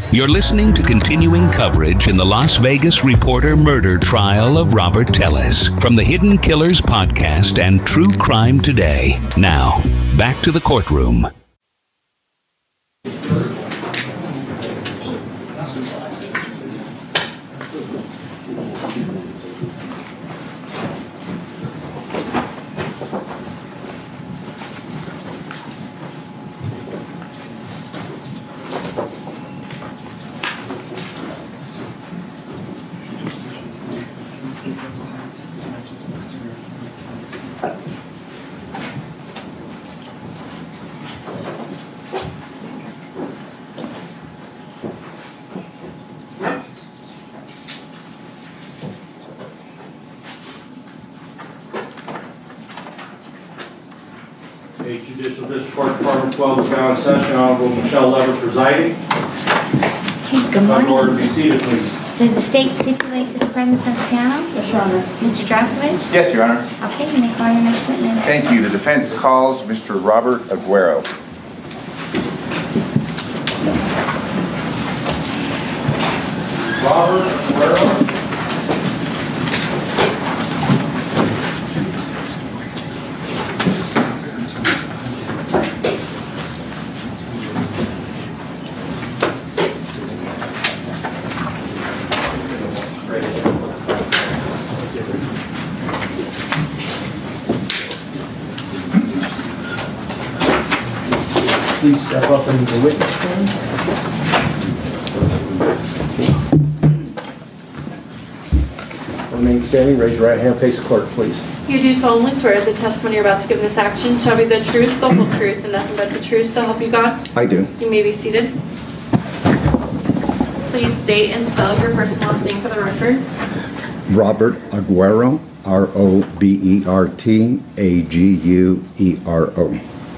You're listening to continuing coverage in the Las Vegas Reporter murder trial of Robert Tellez from the Hidden Killers podcast and True Crime Today. Now, back to the courtroom. Judicial District Court Department 12 is now in session. Honorable Michelle Lever presiding. Hey, good morning. Order, be seated, please. Does the state stipulate to the presence of the panel? Yes, Your Honor. Mr. Draskovich? Yes, Your Honor. Okay, you may call your next witness. Thank you. The defense calls Mr. Robert Aguero. Robert Aguero. Please step up into the witness stand. Remain standing. Raise your right hand. Face the clerk, please. You do solemnly swear the testimony you're about to give in this action shall be the truth, the whole truth, and nothing but the truth, so help you God? I do. You may be seated. Please state and spell your first and last name for the record. Robert Aguero, R-O-B-E-R-T-A-G-U-E-R-O.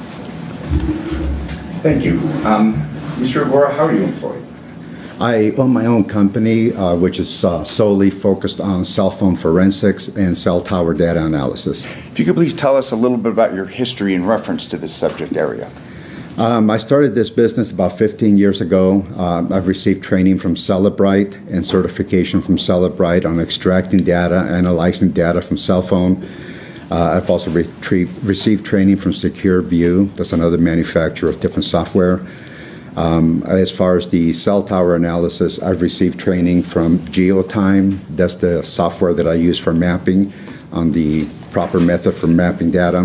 Thank you. Mr. Aguero, how are you employed? I own my own company, which is solely focused on cell phone forensics and cell tower data analysis. If you could please tell us a little bit about your history in reference to this subject area. I started this business about 15 years ago. I've received training from Cellebrite and certification from Cellebrite on extracting data, analyzing data from cell phone. I've also received training from SecureView. That's another manufacturer of different software. As far as the cell tower analysis, I've received training from GeoTime. That's the software that I use for mapping on the proper method for mapping data.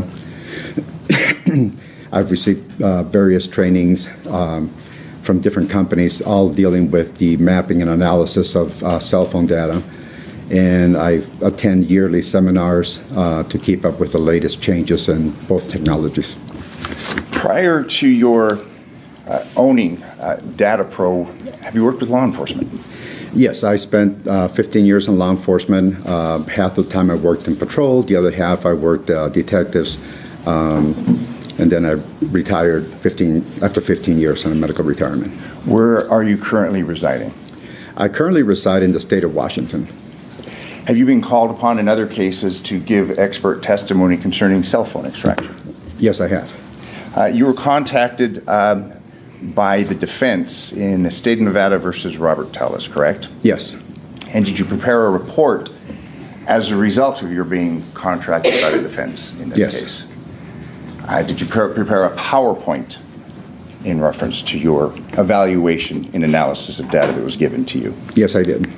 I've received various trainings from different companies, all dealing with the mapping and analysis of cell phone data. And I attend yearly seminars to keep up with the latest changes in both technologies. Prior to your owning DataPro, have you worked with law enforcement? Yes, I spent 15 years in law enforcement. Half the time I worked in patrol, the other half I worked detectives, and then I retired after 15 years on a medical retirement. Where are you currently residing? I currently reside in the state of Washington. Have you been called upon in other cases to give expert testimony concerning cell phone extraction? Yes, I have. You were contacted by the defense in the state of Nevada versus Robert Tellez, correct? Yes. And did you prepare a report as a result of your being contracted by the defense in this case? Did you prepare a PowerPoint in reference to your evaluation and analysis of data that was given to you? Yes, I did.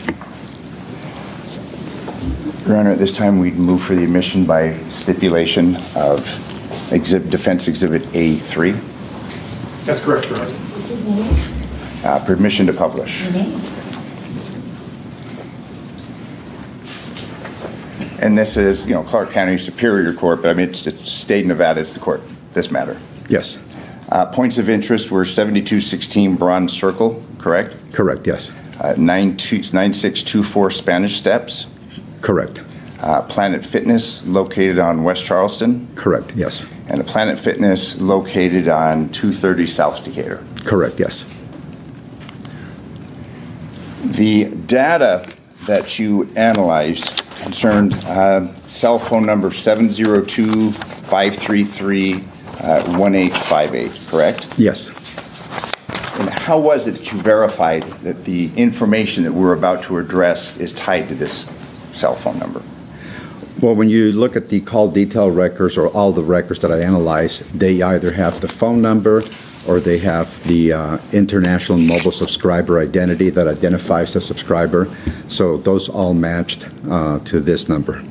Your Honor, at this time we'd move for the admission by stipulation of Defense Exhibit A3. That's correct, Your Honor. Permission to publish. And this is, Clark County Superior Court, but I mean, it's state of Nevada, it's the court, this matter. Yes. Points of interest were 7216 Bronze Circle, correct? Correct, yes. 9624 Spanish Steps. Correct. Planet Fitness located on West Charleston. Correct, yes. And a Planet Fitness located on 230 South Decatur. Correct, yes. The data that you analyzed concerned cell phone number 702-533-1858, correct? Yes. And how was it that you verified that the information that we're about to address is tied to this cell phone number? Well, when you look at the call detail records or all the records that I analyze, they either have the phone number or they have the international mobile subscriber identity that identifies the subscriber. So those all matched to this number.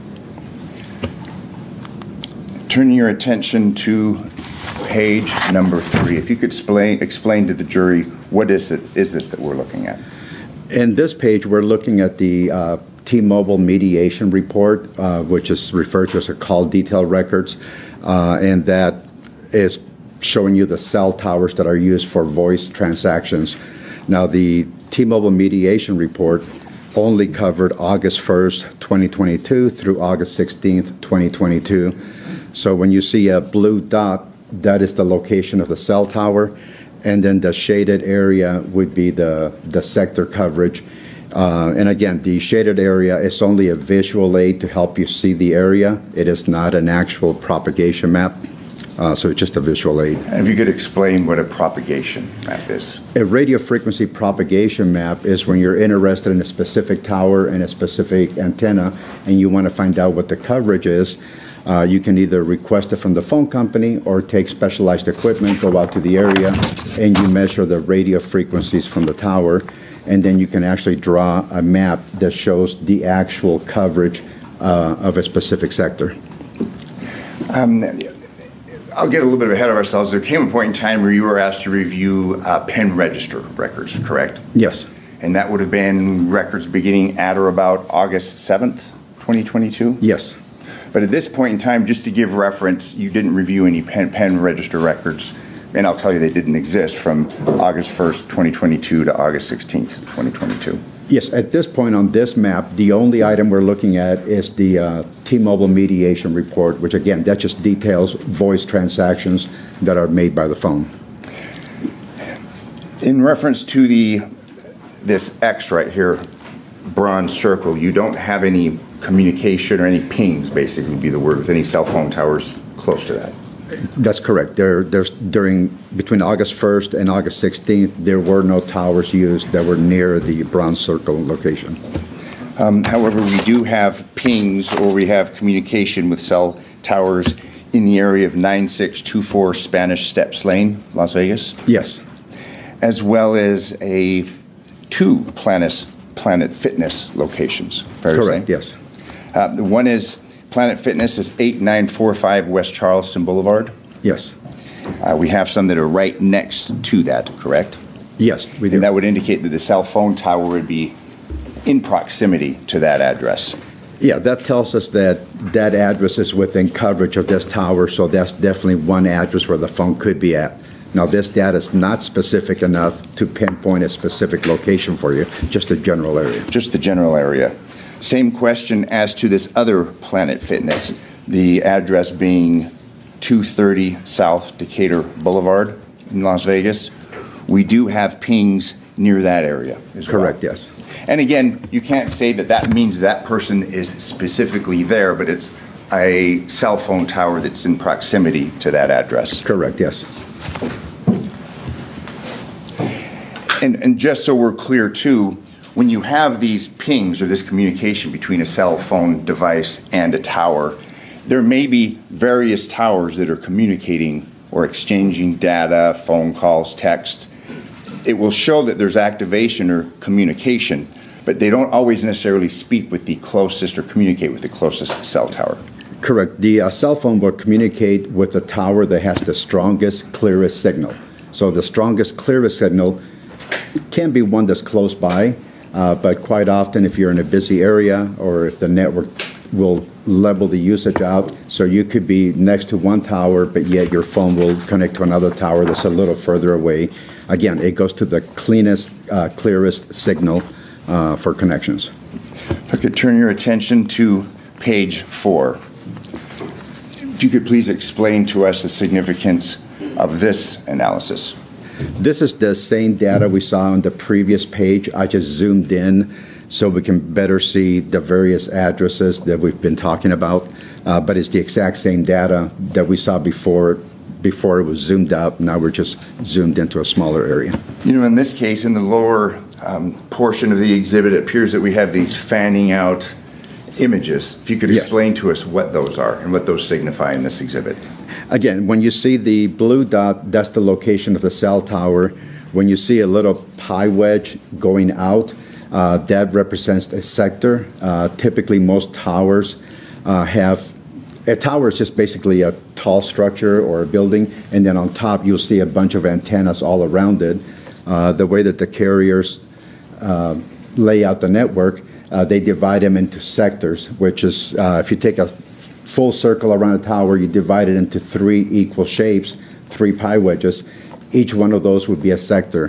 Turning your attention to page number 3, if you could explain to the jury what is this that we're looking at? In this page, we're looking at the T-Mobile mediation report, which is referred to as a call detail records, and that is showing you the cell towers that are used for voice transactions. Now, the T-Mobile mediation report only covered August 1st, 2022 through August 16th, 2022. So when you see a blue dot, that is the location of the cell tower, and then the shaded area would be the sector coverage. And again, the shaded area is only a visual aid to help you see the area. It is not an actual propagation map, so it's just a visual aid. And if you could explain what a propagation map is. A radio frequency propagation map is when you're interested in a specific tower and a specific antenna, and you want to find out what the coverage is. You can either request it from the phone company or take specialized equipment, go out to the area, and you measure the radio frequencies from the tower. And then you can actually draw a map that shows the actual coverage of a specific sector. I'll get a little bit ahead of ourselves. There came a point in time where you were asked to review pen register records, correct? Yes. And that would have been records beginning at or about August 7th, 2022? Yes. But at this point in time, just to give reference, you didn't review any pen register records, and I'll tell you they didn't exist from August 1st, 2022 to August 16th, 2022. Yes, at this point on this map, the only item we're looking at is the T-Mobile mediation report, which again, that just details voice transactions that are made by the phone. In reference to this X right here, bronze circle, you don't have any communication or any pings, basically would be the word, with any cell phone towers close to that. That's correct. There's between August 1st and August 16th, there were no towers used that were near the bronze circle location. However, we do have pings, or we have communication with cell towers in the area of 9624 Spanish Steps Lane, Las Vegas. Yes. As well as two Planet Fitness locations. Fair to say? Correct, yes. The one is Planet Fitness is 8945 West Charleston Boulevard. Yes. We have some that are right next to that, correct? Yes, we do. And that would indicate that the cell phone tower would be in proximity to that address. Yeah, that tells us that that address is within coverage of this tower, so that's definitely one address where the phone could be at. Now, this data is not specific enough to pinpoint a specific location for you, just a general area. Just the general area. Same question as to this other Planet Fitness, the address being 230 South Decatur Boulevard in Las Vegas. We do have pings near that area as well. Correct, yes. And again, you can't say that that means that person is specifically there, but it's a cell phone tower that's in proximity to that address. Correct, yes. And just so we're clear too, when you have these pings or this communication between a cell phone device and a tower, there may be various towers that are communicating or exchanging data, phone calls, text. It will show that there's activation or communication, but they don't always necessarily speak with the closest or communicate with the closest cell tower. Correct. The cell phone will communicate with the tower that has the strongest, clearest signal. So the strongest, clearest signal can be one that's close by, but quite often if you're in a busy area or if the network will level the usage out, so you could be next to one tower, but yet your phone will connect to another tower that's a little further away. Again, it goes to the cleanest, clearest signal for connections. If I could turn your attention to page 4. If you could please explain to us the significance of this analysis. This is the same data we saw on the previous page. I just zoomed in so we can better see the various addresses that we've been talking about. But it's the exact same data that we saw before, before it was zoomed out. Now we're just zoomed into a smaller area. You know, in this case, in the lower portion of the exhibit, it appears that we have these fanning out images. If you could Yes. explain to us what those are and what those signify in this exhibit. Again, when you see the blue dot, that's the location of the cell tower. When you see a little pie wedge going out, that represents a sector. Typically, most towers have, a tower is just basically a tall structure or a building, and then on top you'll see a bunch of antennas all around it. The way that the carriers lay out the network, they divide them into sectors, which is, if you take a full circle around a tower, you divide it into 3 equal shapes, 3 pie wedges. Each one of those would be a sector.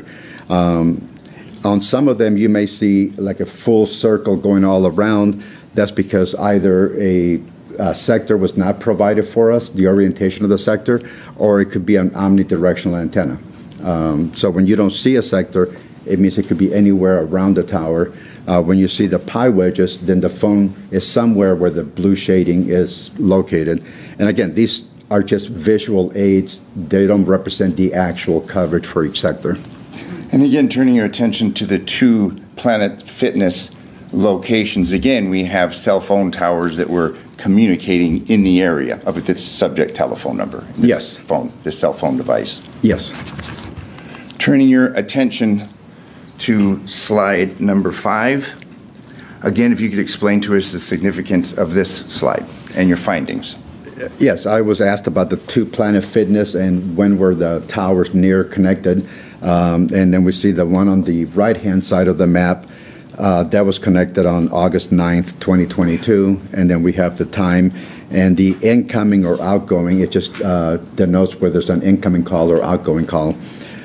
On some of them, you may see like a full circle going all around. That's because either a sector was not provided for us, the orientation of the sector, or it could be an omnidirectional antenna. So when you don't see a sector, it means it could be anywhere around the tower. When you see the pie wedges, then the phone is somewhere where the blue shading is located. And again, these are just visual aids. They don't represent the actual coverage for each sector. And again, turning your attention to the 2 Planet Fitness locations, again, we have cell phone towers that were communicating in the area of this subject telephone number. Yes. This cell phone device. Yes. Turning your attention to slide number 5. Again, if you could explain to us the significance of this slide and your findings. Yes, I was asked about the 2 Planet Fitness and when were the towers near connected. And then we see the one on the right-hand side of the map that was connected on August 9th, 2022. And then we have the time and the incoming or outgoing. It just denotes whether there's an incoming call or outgoing call.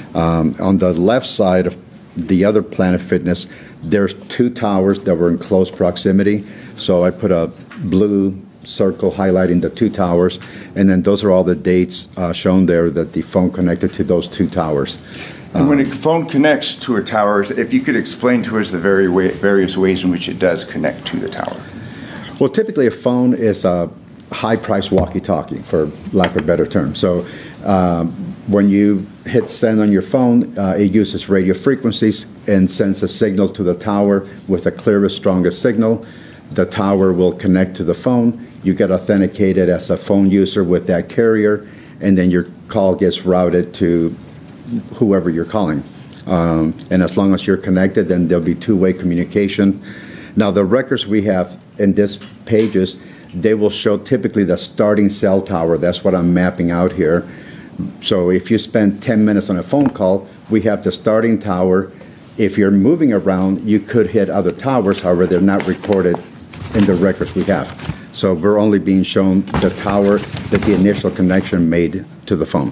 On the left side of the other Planet Fitness, there's 2 towers that were in close proximity. So I put a blue circle highlighting the 2 towers, and then those are all the dates shown there that the phone connected to those 2 towers. And when a phone connects to a tower, if you could explain to us the various ways in which it does connect to the tower. Well, typically a phone is a high-priced walkie-talkie, for lack of a better term. So when you hit send on your phone, it uses radio frequencies and sends a signal to the tower with the clearest, strongest signal. The tower will connect to the phone. You get authenticated as a phone user with that carrier, and then your call gets routed to whoever you're calling. And as long as you're connected, then there'll be 2-way communication. Now, the records we have in this pages, they will show typically the starting cell tower. That's what I'm mapping out here. So if you spend 10 minutes on a phone call, we have the starting tower. If you're moving around, you could hit other towers. However, they're not recorded in the records we have. So we're only being shown the tower that the initial connection made to the phone.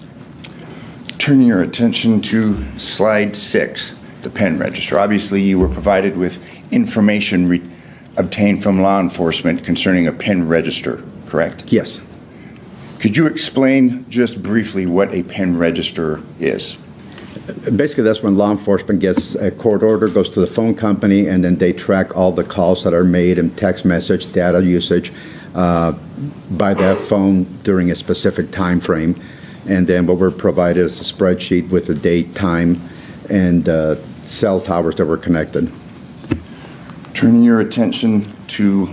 Turning your attention to slide 6, the pen register. Obviously, you were provided with information obtained from law enforcement concerning a pen register, correct? Yes. Could you explain just briefly what a pen register is? Basically, that's when law enforcement gets a court order, goes to the phone company, and then they track all the calls that are made and text message, data usage by that phone during a specific time frame. And then what we're provided is a spreadsheet with the date, time, and cell towers that were connected. Turning your attention to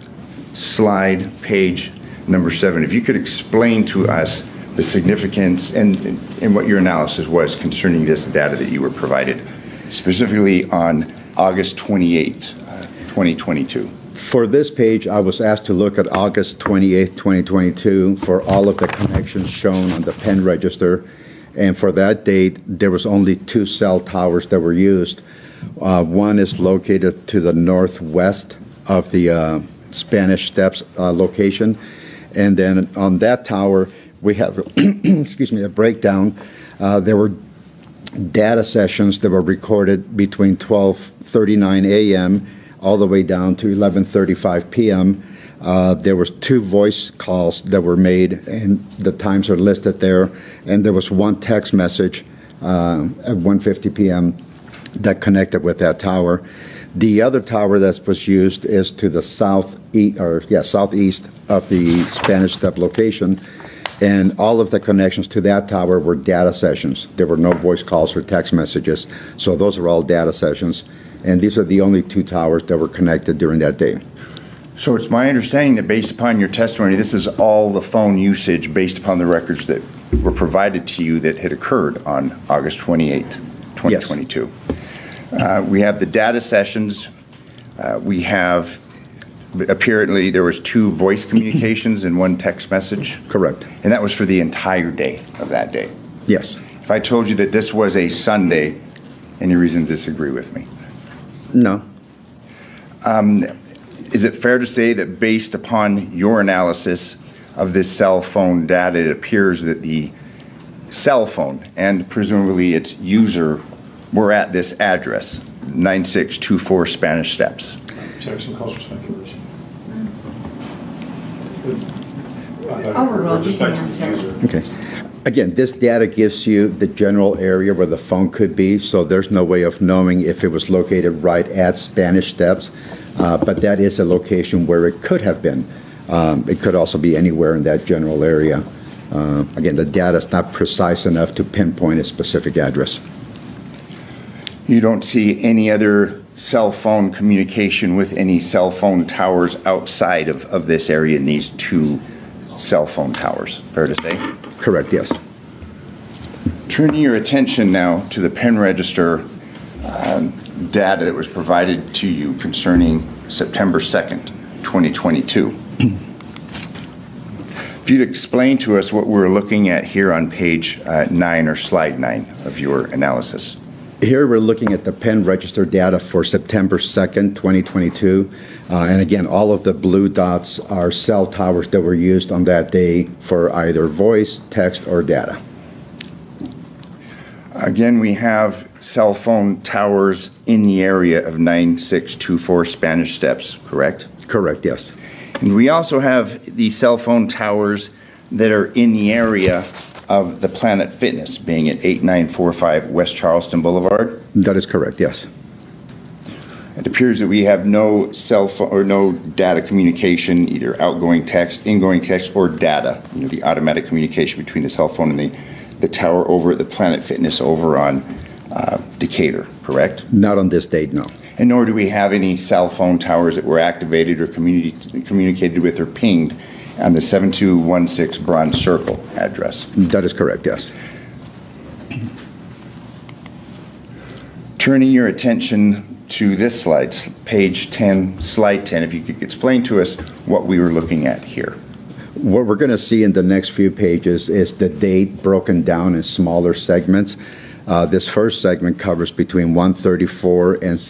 slide page number 7, if you could explain to us the significance and what your analysis was concerning this data that you were provided, specifically on August 28th, 2022. For this page, I was asked to look at August 28th, 2022 for all of the connections shown on the pen register. And for that date, there was only 2 cell towers that were used. One is located to the northwest of the Spanish Steps location. And then on that tower, we have excuse me, a breakdown. There were data sessions that were recorded between 12:39 a.m. all the way down to 11:35 p.m. There was 2 voice calls that were made, and the times are listed there. And there was 1 text message at 1:50 p.m. that connected with that tower. The other tower that was used is to the southeast of the Spanish Step location. And all of the connections to that tower were data sessions. There were no voice calls or text messages. So those are all data sessions. And these are the only 2 towers that were connected during that day. So it's my understanding that based upon your testimony, this is all the phone usage based upon the records that were provided to you that had occurred on August 28th, 2022. Yes. We have the data sessions. We have, apparently there was 2 voice communications and 1 text message. Correct. And that was for the entire day of that day. Yes. If I told you that this was a Sunday, any reason to disagree with me? No. Is it fair to say that based upon your analysis of this cell phone data, it appears that the cell phone and presumably its user were at this address, 9624 Spanish Steps? Jackson calls for speculation. Overall, you can answer. Okay. Again, this data gives you the general area where the phone could be, so there's no way of knowing if it was located right at Spanish Steps, but that is a location where it could have been. It could also be anywhere in that general area. Again, the data is not precise enough to pinpoint a specific address. You don't see any other cell phone communication with any cell phone towers outside of this area in these 2 cell phone towers, fair to say? Correct, yes. Turning your attention now to the pen register data that was provided to you concerning September 2nd, 2022. If you'd explain to us what we're looking at here on page 9 or slide 9 of your analysis. Here we're looking at the pen register data for September 2nd, 2022. And again, all of the blue dots are cell towers that were used on that day for either voice, text, or data. Again, we have cell phone towers in the area of 9624 Spanish Steps, correct? Correct, yes. And we also have the cell phone towers that are in the area of the Planet Fitness, being at 8945 West Charleston Boulevard. That is correct, yes. It appears that we have no cell phone or no data communication, either outgoing text, ingoing text, or data, the automatic communication between the cell phone and the tower over at the Planet Fitness over on Decatur, correct? Not on this date, no. And nor do we have any cell phone towers that were activated or communicated with or pinged on the 7216 Bronze Circle address. That is correct, yes. Turning your attention to this slide, page 10, slide 10, if you could explain to us what we were looking at here. What we're going to see in the next few pages is the date broken down in smaller segments. This first segment covers between 1:34 and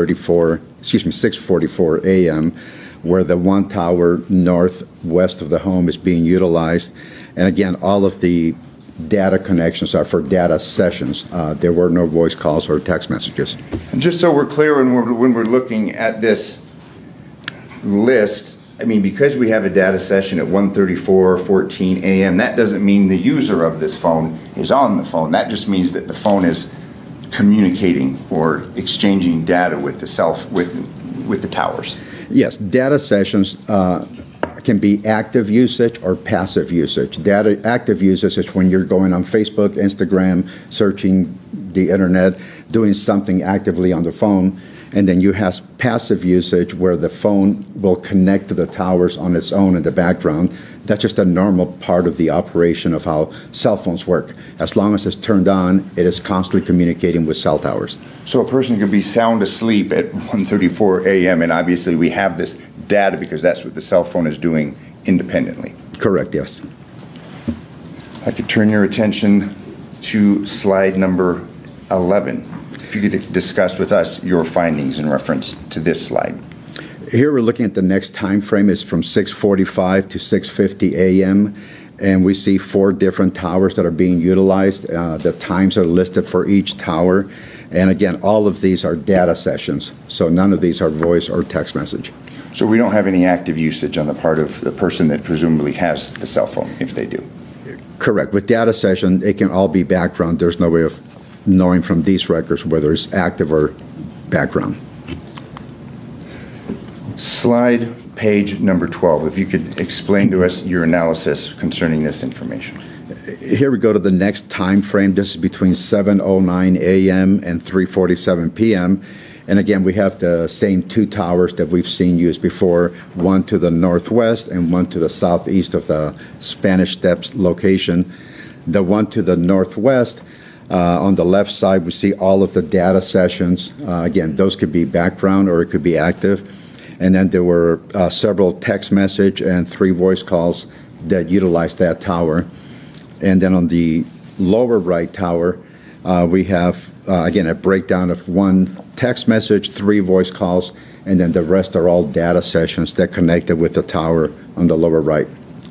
6:44 a.m., where the 1 tower northwest of the home is being utilized. And again, all of the data connections are for data sessions. There were no voice calls or text messages. And just so we're clear when we're looking at this list, I mean, because we have a data session at 1:34:14 a.m., that doesn't mean the user of this phone is on the phone. That just means that the phone is communicating or exchanging data with the towers. Yes, data sessions can be active usage or passive usage. Active usage is when you're going on Facebook, Instagram, searching the internet, doing something actively on the phone. And then you have passive usage where the phone will connect to the towers on its own in the background. That's just a normal part of the operation of how cell phones work. As long as it's turned on, it is constantly communicating with cell towers. So a person could be sound asleep at 1:34 a.m. and obviously we have this data because that's what the cell phone is doing independently. Correct, yes. I could turn your attention to slide number 11. If you could discuss with us your findings in reference to this slide. Here we're looking at the next time frame is from 6:45 to 6:50 a.m. and we see 4 different towers that are being utilized. The times are listed for each tower, and again, all of these are data sessions, so none of these are voice or text message. So we don't have any active usage on the part of the person that presumably has the cell phone, if they do. Correct. With data session, it can all be background. There's no way of knowing from these records whether it's active or background. Slide page number 12, if you could explain to us your analysis concerning this information. Here we go to the next time frame. This is between 7:09 a.m. and 3:47 p.m. And again, we have the same two towers that we've seen used before, one to the northwest and one to the southeast of the Spanish Steps location. The one to the northwest, on the left side, we see all of the data sessions. Again, those could be background or it could be active. And then there were several text message and 3 voice calls that utilized that tower. And then on the lower right tower, we have, again, a breakdown of 1 text message, 3 voice calls, and then the rest are all data sessions that connected with the tower on the lower right.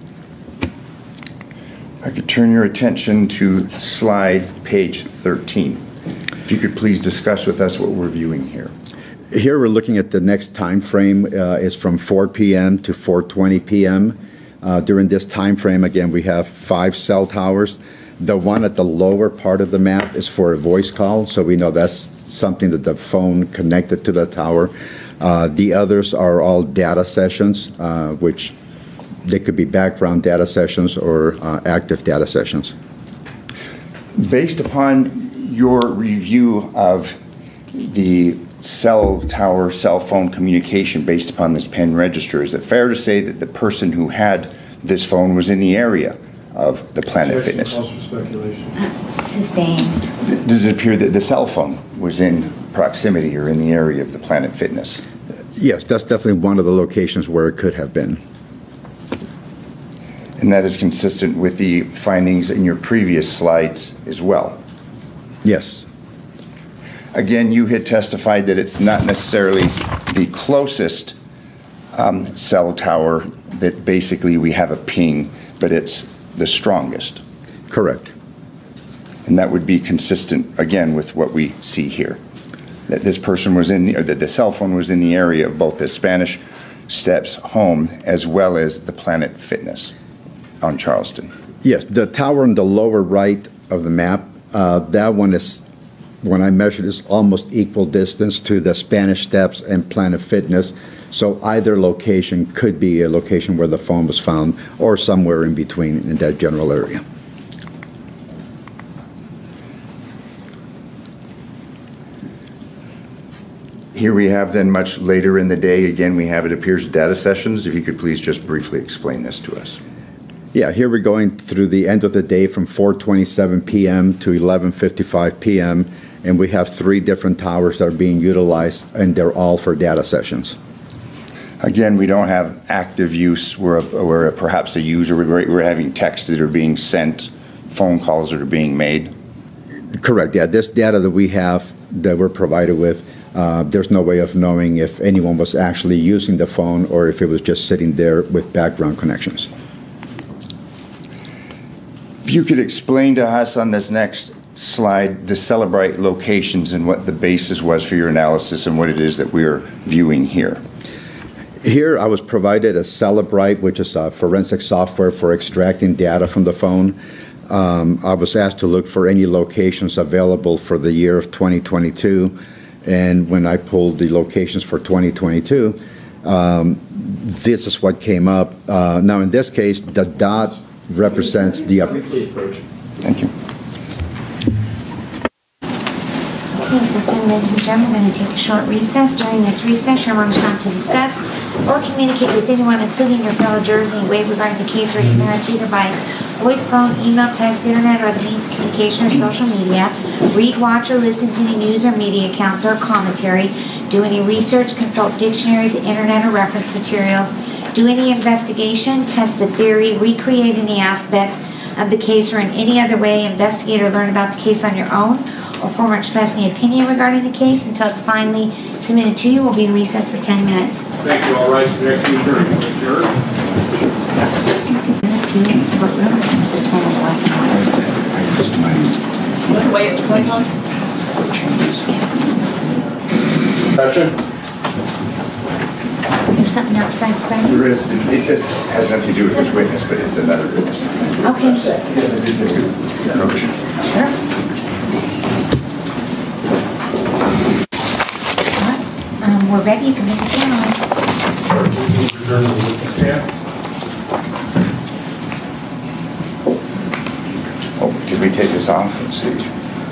I could turn your attention to slide page 13. If you could please discuss with us what we're viewing here. Here we're looking at the next time frame is from 4 p.m. to 4:20 p.m. During this time frame, again, we have 5 cell towers. The one at the lower part of the map is for a voice call, so we know that's something that the phone connected to the tower. The others are all data sessions, which they could be background data sessions or active data sessions. Based upon your review of the cell tower cell phone communication based upon this pen register, is it fair to say that the person who had this phone was in the area of the Planet Fitness? Sustained. Does it appear that the cell phone was in proximity or in the area of the Planet Fitness? Yes, that's definitely one of the locations where it could have been. And that is consistent with the findings in your previous slides as well? Yes. Again, you had testified that it's not necessarily the closest cell tower that basically we have a ping, but it's the strongest. Correct. And that would be consistent, again, with what we see here. That this person was in, or that the cell phone was in the area of both the Spanish Steps home as well as the Planet Fitness on Charleston. Yes, the tower on the lower right of the map, that one is, when I measured, is almost equal distance to the Spanish Steps and Planet Fitness. So either location could be a location where the phone was found or somewhere in between in that general area. Here we have then much later in the day, again, we have, it appears, data sessions. If you could please just briefly explain this to us. Yeah, here we're going through the end of the day from 4:27 p.m. to 11:55 p.m. and we have 3 different towers that are being utilized, and they're all for data sessions. Again, we don't have active use where perhaps a user, we're having texts that are being sent, phone calls that are being made. Correct, yeah, this data that we have, that we're provided with, there's no way of knowing if anyone was actually using the phone or if it was just sitting there with background connections. If you could explain to us on this next slide the Cellebrite locations and what the basis was for your analysis and what it is that we're viewing here. Here I was provided a Cellebrite, which is a forensic software for extracting data from the phone. I was asked to look for any locations available for the year of 2022, and when I pulled the locations for 2022, this is what came up. Now in this case, the dot represents the... Thank you. Okay, listen, ladies and gentlemen, we're going to take a short recess. During this recess, you're not to discuss or communicate with anyone, including your fellow jurors, in any way regarding the case or its merits, either by voice, phone, email, text, internet, or other means of communication or social media. Read, watch, or listen to any news or media accounts or commentary. Do any research, consult dictionaries, internet, or reference materials. Do any investigation, test a theory, recreate any aspect of the case, or in any other way investigate or learn about the case on your own, or form or express any opinion regarding the case until it's finally submitted to you. We'll be in recess for 10 minutes. Thank you. All right. Next adjourned. To the courtroom. It's on the black and white. Wait, wait on. Session. Is there something outside the presence? There is. It just has nothing to do with this witness, but it's another witness. Okay. Sure. All right. We're ready. You can make it down. Adjourn the witness stand. Oh, did we take this off? Let's see.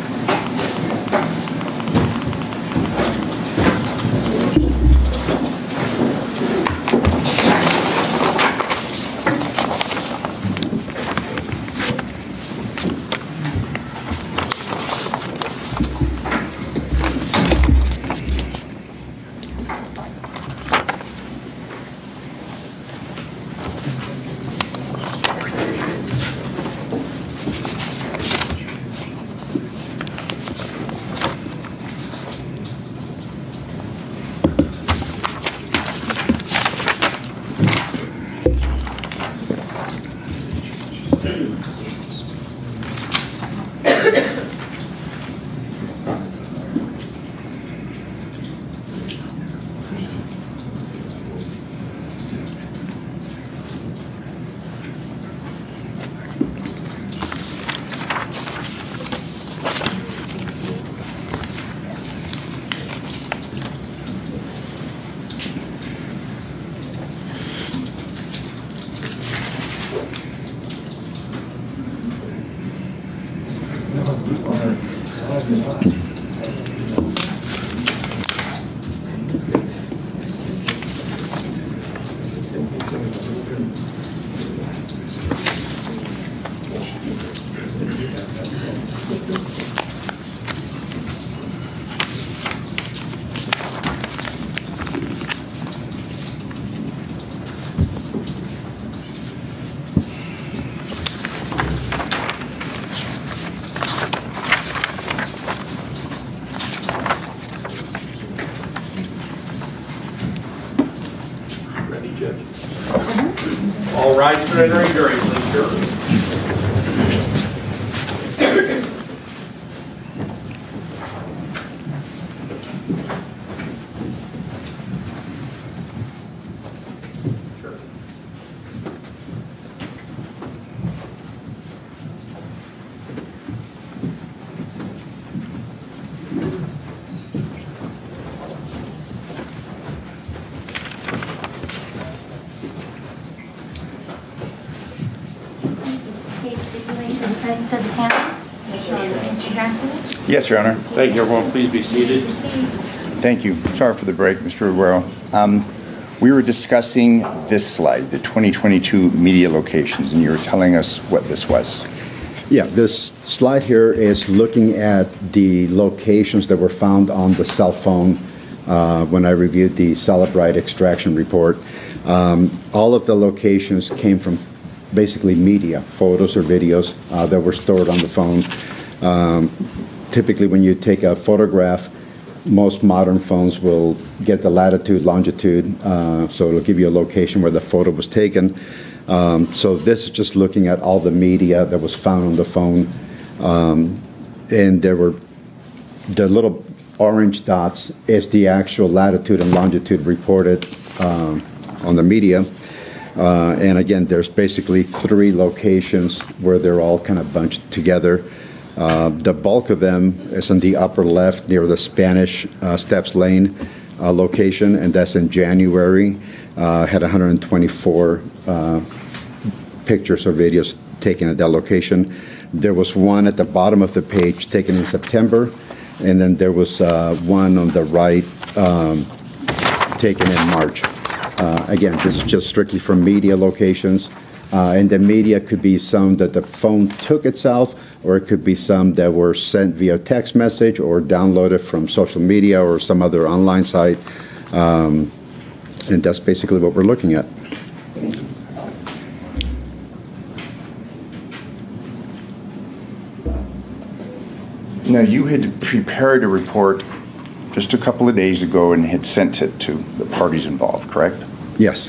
All rise for entering jury, please, sir. State stipulate to the presence of the panel. Mr. Grasovich. Yes, Your Honor. Thank you, everyone. Please be seated. Proceed. Thank you. Sorry for the break, Mr. Aguero. We were discussing this slide, the 2022 media locations, and you were telling us what this was. Yeah, this slide here is looking at the locations that were found on the cell phone when I reviewed the Celebrite extraction report. All of the locations came from basically media, photos or videos that were stored on the phone. Typically, when you take a photograph, most modern phones will get the latitude, longitude, so it'll give you a location where the photo was taken. So this is just looking at all the media that was found on the phone. And there were the little orange dots is the actual latitude and longitude reported on the media. And again, there's basically 3 locations where they're all kind of bunched together. The bulk of them is in the upper left near the Spanish Steps Lane location, and that's in January. Had 124 pictures or videos taken at that location. There was one at the bottom of the page taken in September, and then there was one on the right taken in March. Again, this is just strictly from media locations. And the media could be some that the phone took itself, or it could be some that were sent via text message or downloaded from social media or some other online site. And that's basically what we're looking at. Now, you had prepared a report just a couple of days ago and had sent it to the parties involved, correct? Yes.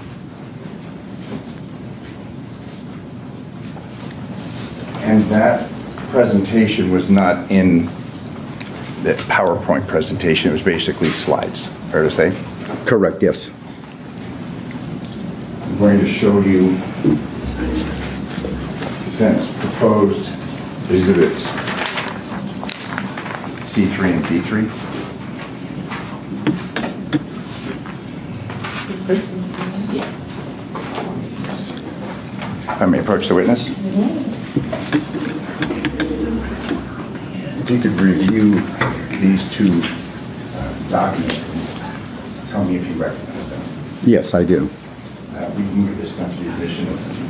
And that presentation was not in the PowerPoint presentation. It was basically slides, fair to say? Correct, yes. I'm going to show you defense proposed exhibits C3 and D3. I may approach the witness. If you could review these two documents, tell me if you recognize them. Yes, I do. We can move this down to the admission.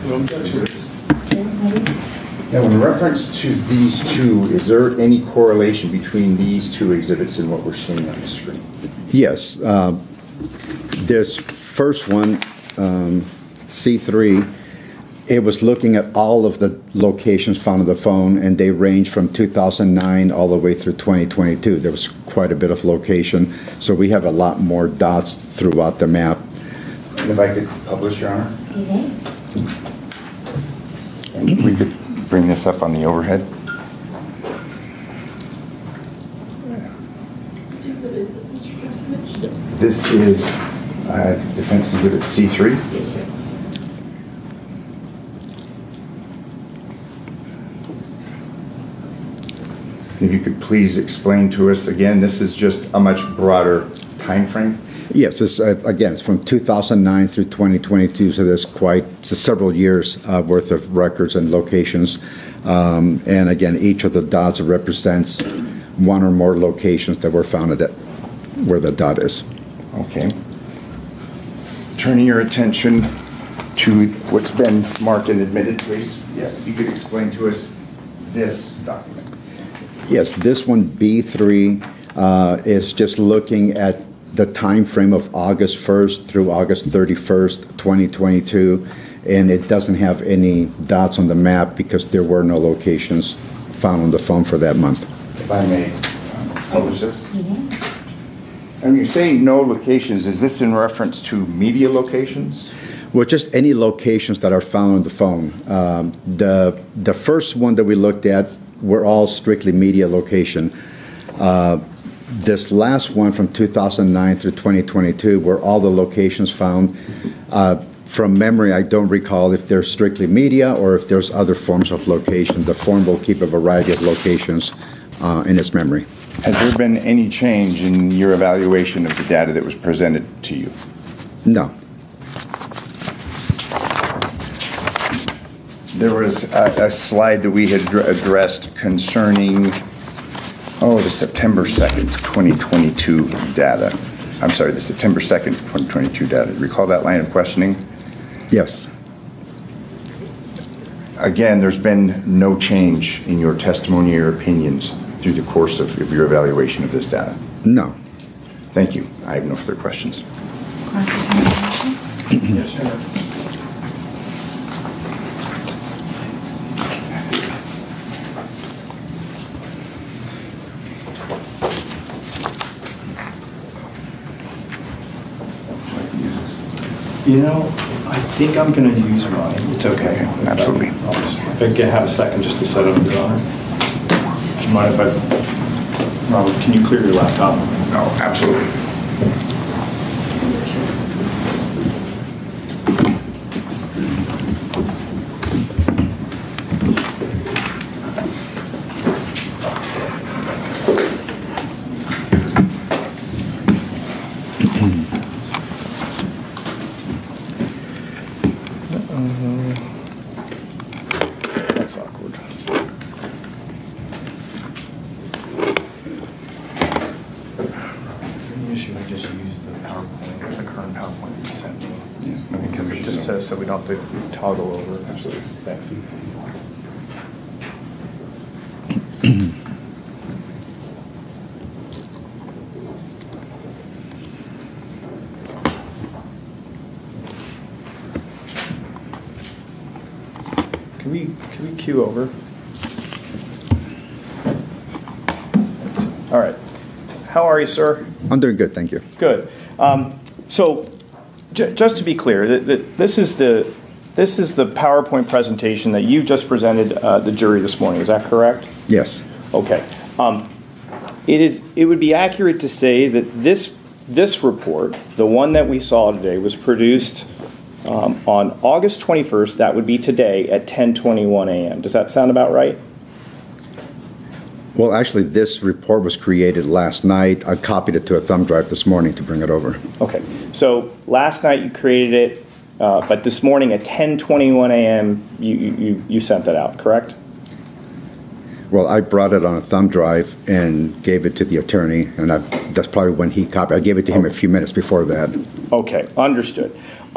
Now, in reference to these two, is there any correlation between these two exhibits and what we're seeing on the screen? Yes. This first one, C3, it was looking at all of the locations found on the phone, and they range from 2009 all the way through 2022. There was quite a bit of location, so we have a lot more dots throughout the map. And if I could publish, Your Honor? Okay. And we could bring this up on the overhead. This is Defense Exhibit C3. If you could please explain to us again, this is just a much broader time frame. Yes, it's, again, it's from 2009 through 2022, so there's several years worth of records and locations. And again, each of the dots represents one or more locations that were found at where the dot is. Okay. Turning your attention to what's been marked and admitted, please. Yes, if you could explain to us this document. Yes, this one, B3, is just looking at the time frame of August 1st through August 31st, 2022, and it doesn't have any dots on the map because there were no locations found on the phone for that month. If I may publish this. And you're saying no locations, is this in reference to media locations? Well, just any locations that are found on the phone. The first one that we looked at were all strictly media location. This last one from 2009 through 2022 were all the locations found. From memory, I don't recall if they're strictly media or if there's other forms of location. The form will keep a variety of locations in its memory. Has there been any change in your evaluation of the data that was presented to you? No. There was a slide that we had addressed concerning, the September 2nd, 2022 data. I'm sorry, the September 2nd, 2022 data. Recall that line of questioning? Yes. Again, there's been no change in your testimony or opinions through the course of your evaluation of this data? No. Thank you. I have no further questions. Yes, Your Honor. You know, I think I'm going to use mine. It's okay. Absolutely. I'll just, if I can have a second just to set up Your Honor. Do you mind if Robert, can you clear your laptop? No, absolutely. That's awkward. The issue, I just used the PowerPoint, the current PowerPoint that you sent me. Because it just so we don't have to toggle over. Absolutely. Thanks. Can we cue over? All right. How are you, sir? I'm doing good, thank you. Good. So, just to be clear, this is the PowerPoint presentation that you just presented the jury this morning. Is that correct? Yes. Okay. It would be accurate to say that this report, the one that we saw today, was produced on August 21st. That would be today at 10:21 a.m. Does that sound about right? Well, actually, this report was created last night. I copied it to a thumb drive this morning to bring it over. Okay, so last night you created it, but this morning at 10:21 a.m. you sent that out, correct? Well, I brought it on a thumb drive and gave it to the attorney, and that's probably when he copied. I gave it to him a few minutes before that. Okay, understood.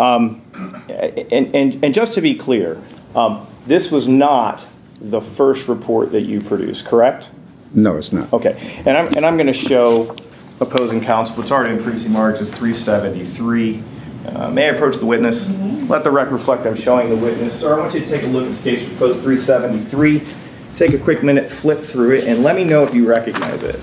And just to be clear, this was not the first report that you produced, correct? No, it's not. Okay, and I'm going to show opposing counsel. It's already in previously marked as 373. May I approach the witness? Let the record reflect I'm showing the witness. Sir, I want you to take a look at State's Proposed 373. Take a quick minute, flip through it, and let me know if you recognize it.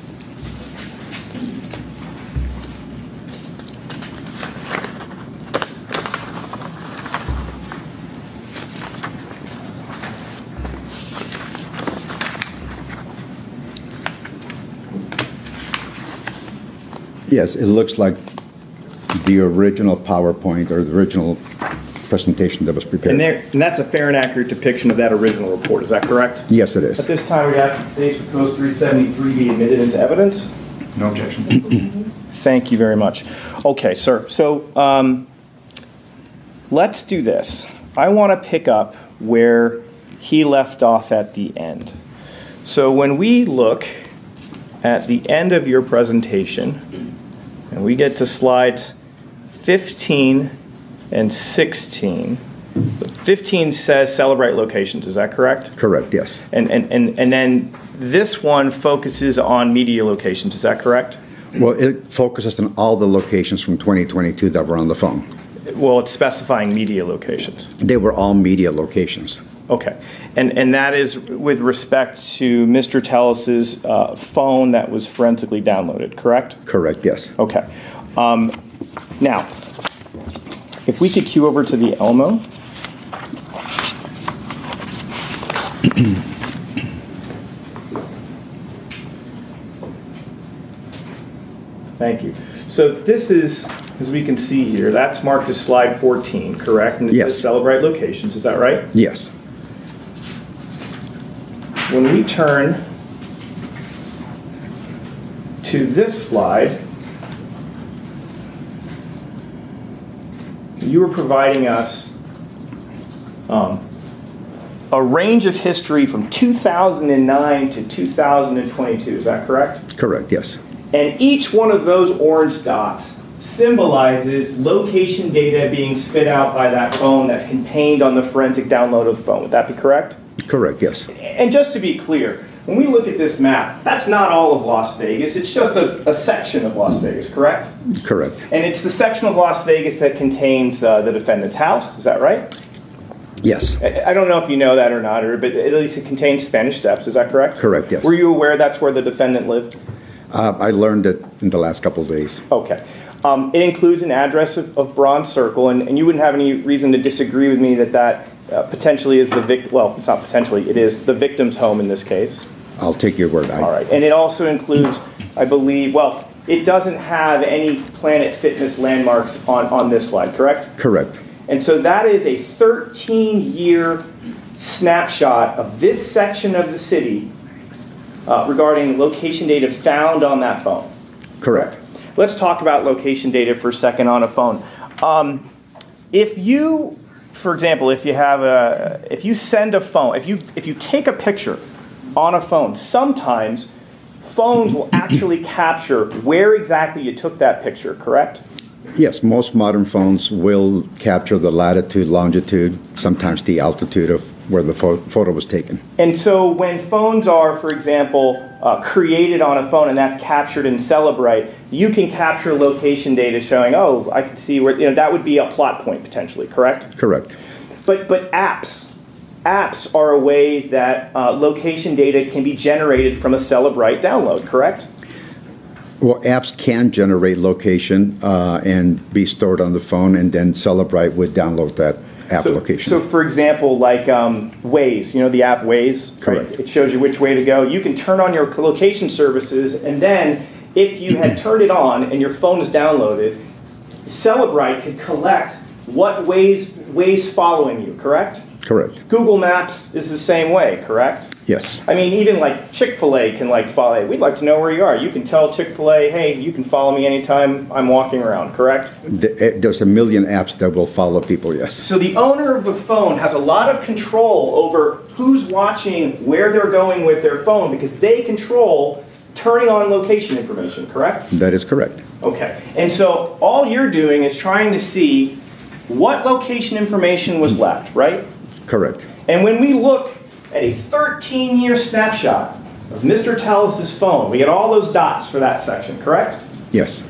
Yes, it looks like the original PowerPoint or the original presentation that was prepared. And that's a fair and accurate depiction of that original report, is that correct? Yes, it At is. this time, we ask that State's Proposed 373 be admitted into evidence. No objection. Thank you very much. Okay, sir. So let's do this. I want to pick up where he left off at the end. So when we look at the end of your presentation, and we get to slides 15 and 16, 15 says Celebrite locations, is that correct? Correct, yes. And then this one focuses on media locations, is that correct? Well, it focuses on all the locations from 2022 that were on the phone. Well, it's specifying media locations. They were all media locations. Okay. And that is with respect to Mr. Tellis's phone that was forensically downloaded, correct? Correct, yes. Okay. Now, if we could cue over to the Elmo. Thank you. So this is, as we can see here, that's marked as slide 14, correct? And it Yes. says Celebrite locations, is that right? Yes. When we turn to this slide, you were providing us a range of history from 2009 to 2022, is that correct? Correct, yes. And each one of those orange dots symbolizes location data being spit out by that phone that's contained on the forensic download of the phone. Would that be correct? Correct, yes. And just to be clear, when we look at this map, that's not all of Las Vegas. It's just a section of Las Vegas, correct? Correct. And it's the section of Las Vegas that contains the defendant's house. Is that right? Yes. I don't know if you know that or not, but at least it contains Spanish Steps. Is that correct? Correct, yes. Were you aware that's where the defendant lived? I learned it in the last couple of days. Okay. It includes an address of Bronze Circle, and you wouldn't have any reason to disagree with me that potentially is the victim. Well, it's not potentially. It is the victim's home in this case. I'll take your word. All right. And it also includes, I believe, well, it doesn't have any Planet Fitness landmarks on this slide, correct? Correct. And so that is a 13-year snapshot of this section of the city regarding location data found on that phone. Correct. Let's talk about location data for a second on a phone. If you, for example, if you send a phone, if you take a picture on a phone, sometimes phones will actually capture where exactly you took that picture, correct? Yes, most modern phones will capture the latitude, longitude, sometimes the altitude of where the photo was taken. And so when phones are, for example, created on a phone and that's captured in Celebrite, you can capture location data showing, oh, I can see where, that would be a plot point potentially, correct? Correct. But apps are a way that location data can be generated from a Celebrite download, correct? Well, apps can generate location and be stored on the phone, and then Celebrite would download that app location. So for example, like Waze, the app Waze, correct. Right? It shows you which way to go. You can turn on your location services, and then if you had turned it on and your phone is downloaded, Celebrite could collect what Waze following you, correct? Correct. Google Maps is the same way, correct? Yes. I mean, even like Chick-fil-A can like follow. We'd like to know where you are. You can tell Chick-fil-A, hey, you can follow me anytime I'm walking around, correct? There's a million apps that will follow people, yes. So the owner of the phone has a lot of control over who's watching, where they're going with their phone, because they control turning on location information, correct? That is correct. Okay. And so all you're doing is trying to see what location information was left, right? Correct. And when we look at a 13-year snapshot of Mr. Tellis's phone, we get all those dots for that section, correct? Yes.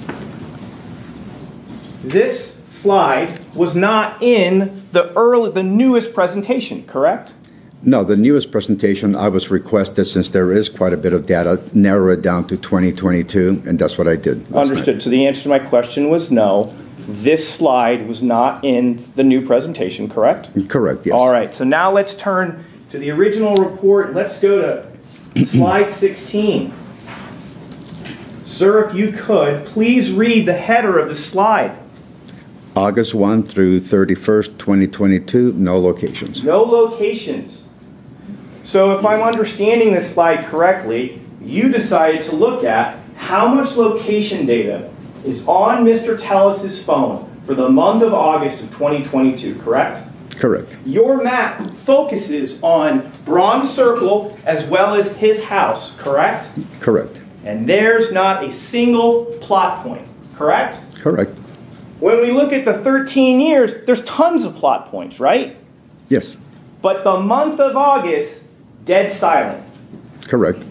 This slide was not in the newest presentation, correct? No, the newest presentation I was requested, since there is quite a bit of data, narrow it down to 2022, and that's what I did. Understood. So the answer to my question was no. This slide was not in the new presentation, correct? Correct, yes. All right, so now let's turn to the original report. Let's go to slide 16. Sir, if you could, please read the header of the slide. August 1 through 31st, 2022, no locations. No locations. So if I'm understanding this slide correctly, you decided to look at how much location data is on Mr. Tellis's phone for the month of August of 2022, correct? Correct. Your map focuses on Bronze Circle as well as his house, correct? Correct. And there's not a single plot point, correct? Correct. When we look at the 13 years, there's tons of plot points, right? Yes. But the month of August, dead silent. Correct.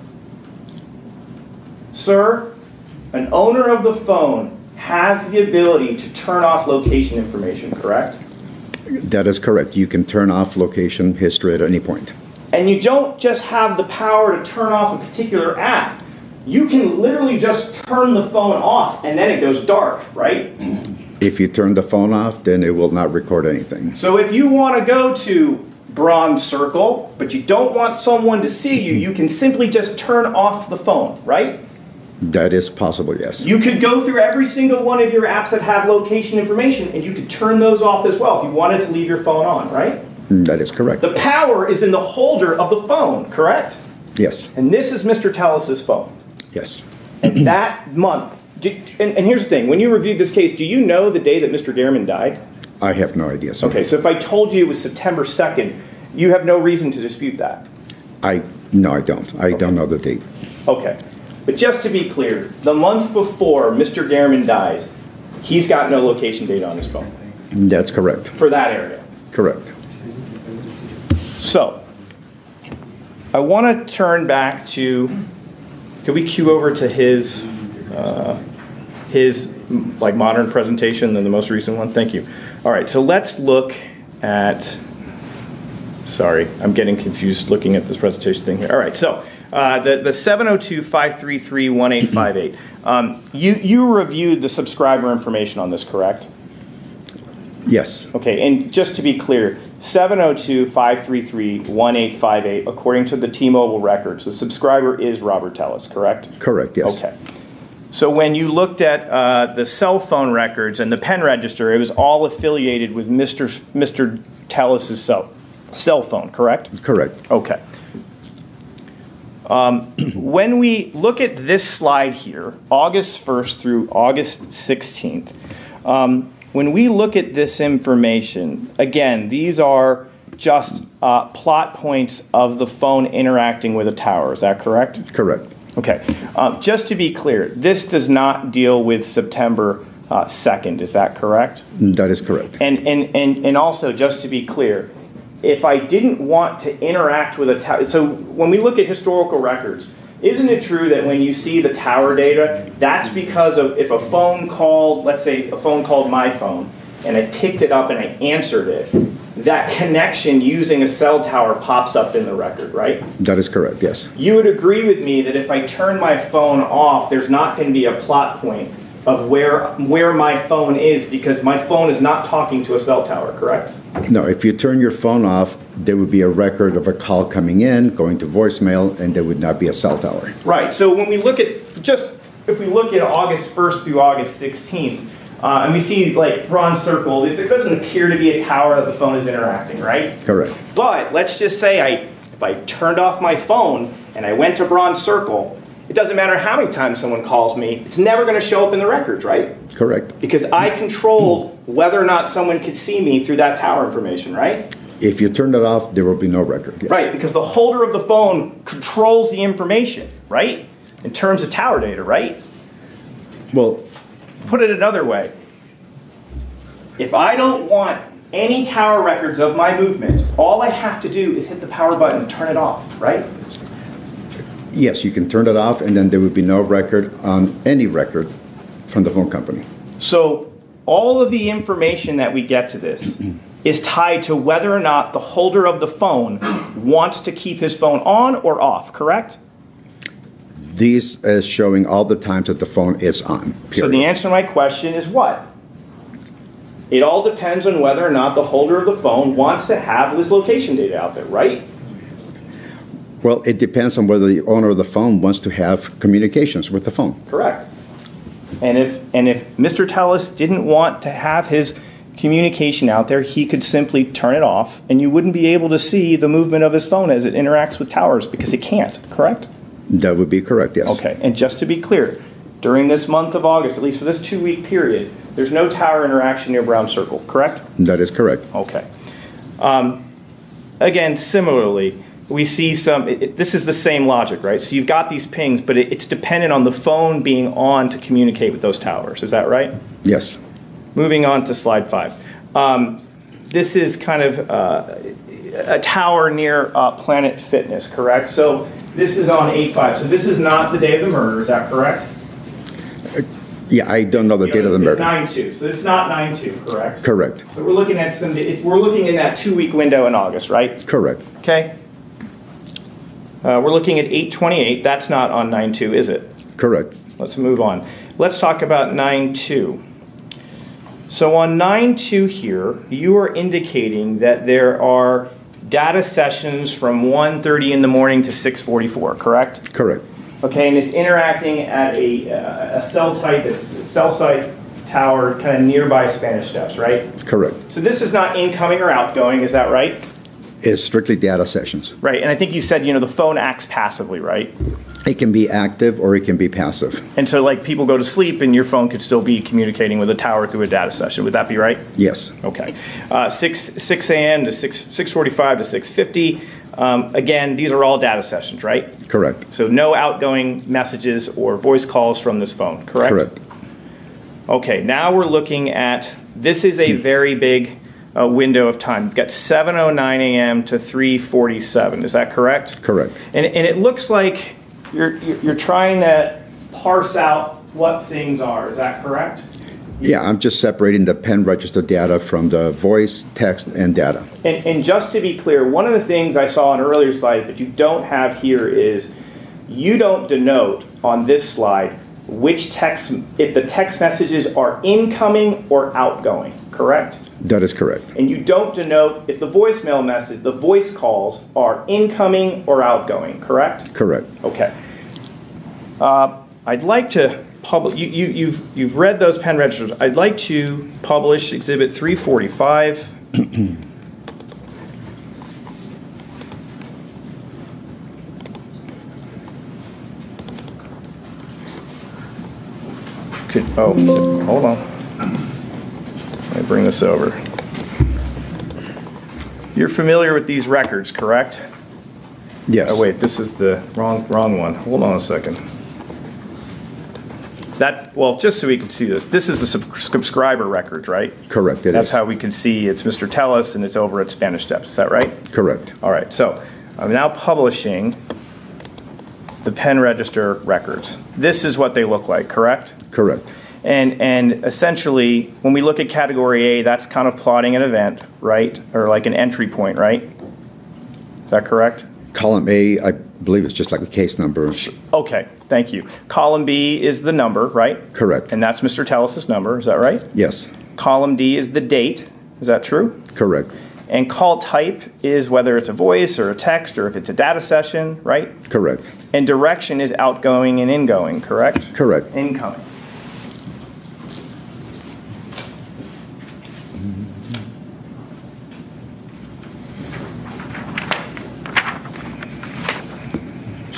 Sir, an owner of the phone has the ability to turn off location information, correct? That is correct. You can turn off location history at any point. And you don't just have the power to turn off a particular app. You can literally just turn the phone off and then it goes dark, right? If you turn the phone off, then it will not record anything. So if you want to go to Bronze Circle, but you don't want someone to see you, you can simply just turn off the phone, right? That is possible, yes. You could go through every single one of your apps that have location information and you could turn those off as well if you wanted to leave your phone on, right? That is correct. The power is in the holder of the phone, correct? Yes. And this is Mr. Tellis's phone. Yes. And that month, and here's the thing, when you reviewed this case, do you know the day that Mr. Gehrman died? I have no idea, sir. Okay, so if I told you it was September 2nd, you have no reason to dispute that? No, I don't. I don't know the date. Okay. But just to be clear, the month before Mr. Gehrman dies, he's got no location data on his phone. That's correct. For that area. Correct. So, I want to turn back to, could we cue over to his like modern presentation than the most recent one? Thank you. All right, so let's look at, sorry, I'm getting confused looking at this presentation thing here. All right, so the 702-533-1858. You reviewed the subscriber information on this, correct? Yes. Okay, and just to be clear, 702-533-1858, according to the T-Mobile records, the subscriber is Robert Tellis, correct? Correct, yes. Okay. So when you looked at the cell phone records and the pen register, it was all affiliated with Mr. Tellis's cell phone, correct? Correct. Okay. When we look at this slide here, August 1st through August 16th, when we look at this information, again, these are just plot points of the phone interacting with a tower. Is that correct? Correct. Okay. Just to be clear, this does not deal with September 2nd. Is that correct? That is correct. And also, just to be clear, if I didn't want to interact with a tower, so when we look at historical records, isn't it true that when you see the tower data, that's because of if a phone called, let's say a phone called my phone, and I picked it up and I answered it, that connection using a cell tower pops up in the record, right? That is correct, yes. You would agree with me that if I turn my phone off, there's not going to be a plot point of where my phone is because my phone is not talking to a cell tower, correct? No, if you turn your phone off, there would be a record of a call coming in, going to voicemail, and there would not be a cell tower. Right, so when we look at, if we look at August 1st through August 16th, and we see like Bronze Circle, it doesn't appear to be a tower that the phone is interacting, right? Correct. But let's just say I If I turned off my phone and I went to Bronze Circle, it doesn't matter how many times someone calls me, it's never going to show up in the records, right? Correct. Because I controlled whether or not someone could see me through that tower information, right? If you turn it off, there will be no record. Yes. Right, because the holder of the phone controls the information, right? In terms of tower data, right? Well, Put it another way. If I don't want any tower records of my movement, all I have to do is hit the power button and turn it off, right? yes, you can turn it off, and then there would be no record on any record from the phone company. So all of the information that we get to this is tied to whether or not the holder of the phone wants to keep his phone on or off, correct? These is showing all the times that the phone is on. Period. So the answer to my question is what? It all depends on whether or not the holder of the phone wants to have his location data out there, right? Well, it depends on whether the owner of the phone wants to have communications with the phone. Correct. And if Mr. Tellis didn't want to have his communication out there, he could simply turn it off, and you wouldn't be able to see the movement of his phone as it interacts with towers because it can't, correct? That would be correct, yes. Okay, and just to be clear, during this month of August, at least for this 2-week period, there's no tower interaction near Brown Circle, correct? That is correct. Okay. Again, similarly, we see some, this is the same logic, right? So you've got these pings, but it's dependent on the phone being on to communicate with those towers. Is that right? Yes. Moving on to slide 5. This is kind of a tower near Planet Fitness, correct? So this is on 8/5. So this is not the day of the murder, is that correct? Yeah, I don't know the date of the murder. 9/2. So it's not 9/2, correct? Correct. So we're looking at we're looking in that 2-week window in August, right? Correct. Okay. We're looking at 8/28. That's not on 9/2, is it? Correct. Let's move on. Let's talk about 9/2. So on 9/2 here, you are indicating that there are data sessions from 1:30 in the morning to 6:44, correct? Correct. Okay, and it's interacting at a cell site tower kind of nearby Spanish Steps, right? Correct. So this is not incoming or outgoing, is that right? It's strictly data sessions. Right, and I think you said, the phone acts passively, right? It can be active or it can be passive. And so like people go to sleep and your phone could still be communicating with a tower through a data session. Would that be right? Yes. Okay. 6 a.m. to 6:45 to 6:50. Again, these are all data sessions, right? Correct. So no outgoing messages or voice calls from this phone, correct? Correct. Okay, now we're looking at, this is a very big window of time. You've got 7:09 a.m. to 3:47. Is that correct? Correct. And it looks like you're trying to parse out what things are. Is that correct? Yeah, I'm just separating the pen register data from the voice, text, and data. And just to be clear, one of the things I saw on an earlier slide that you don't have here is you don't denote on this slide which text, if the text messages are incoming or outgoing, correct? That is correct. And you don't denote if the voicemail message, the voice calls are incoming or outgoing, correct? Correct. Okay. I'd like to publish, you've read those pen registers. I'd like to publish Exhibit 345. Hold on. Let me bring this over. You're familiar with these records, correct? Yes. Oh wait, this is the wrong one. Hold on a second. Well, just so we can see this, this is the subscriber records, right? Correct, it That's is. how we can see it's Mr. Tellis and it's over at Spanish Steps. Is that right? Correct. All right, so I'm now publishing the pen register records. This is what they look like, correct? Correct. And essentially, when we look at category A, that's kind of plotting an event, right? Or like an entry point, right? Is that correct? Column A, I believe it's just like a case number. Okay, thank you. Column B is the number, right? Correct. And that's Mr. Tellis' number, is that right? Yes. Column D is the date, is that true? Correct. And call type is whether it's a voice or a text or if it's a data session, right? Correct. And direction is outgoing and ingoing, correct? Correct. Incoming.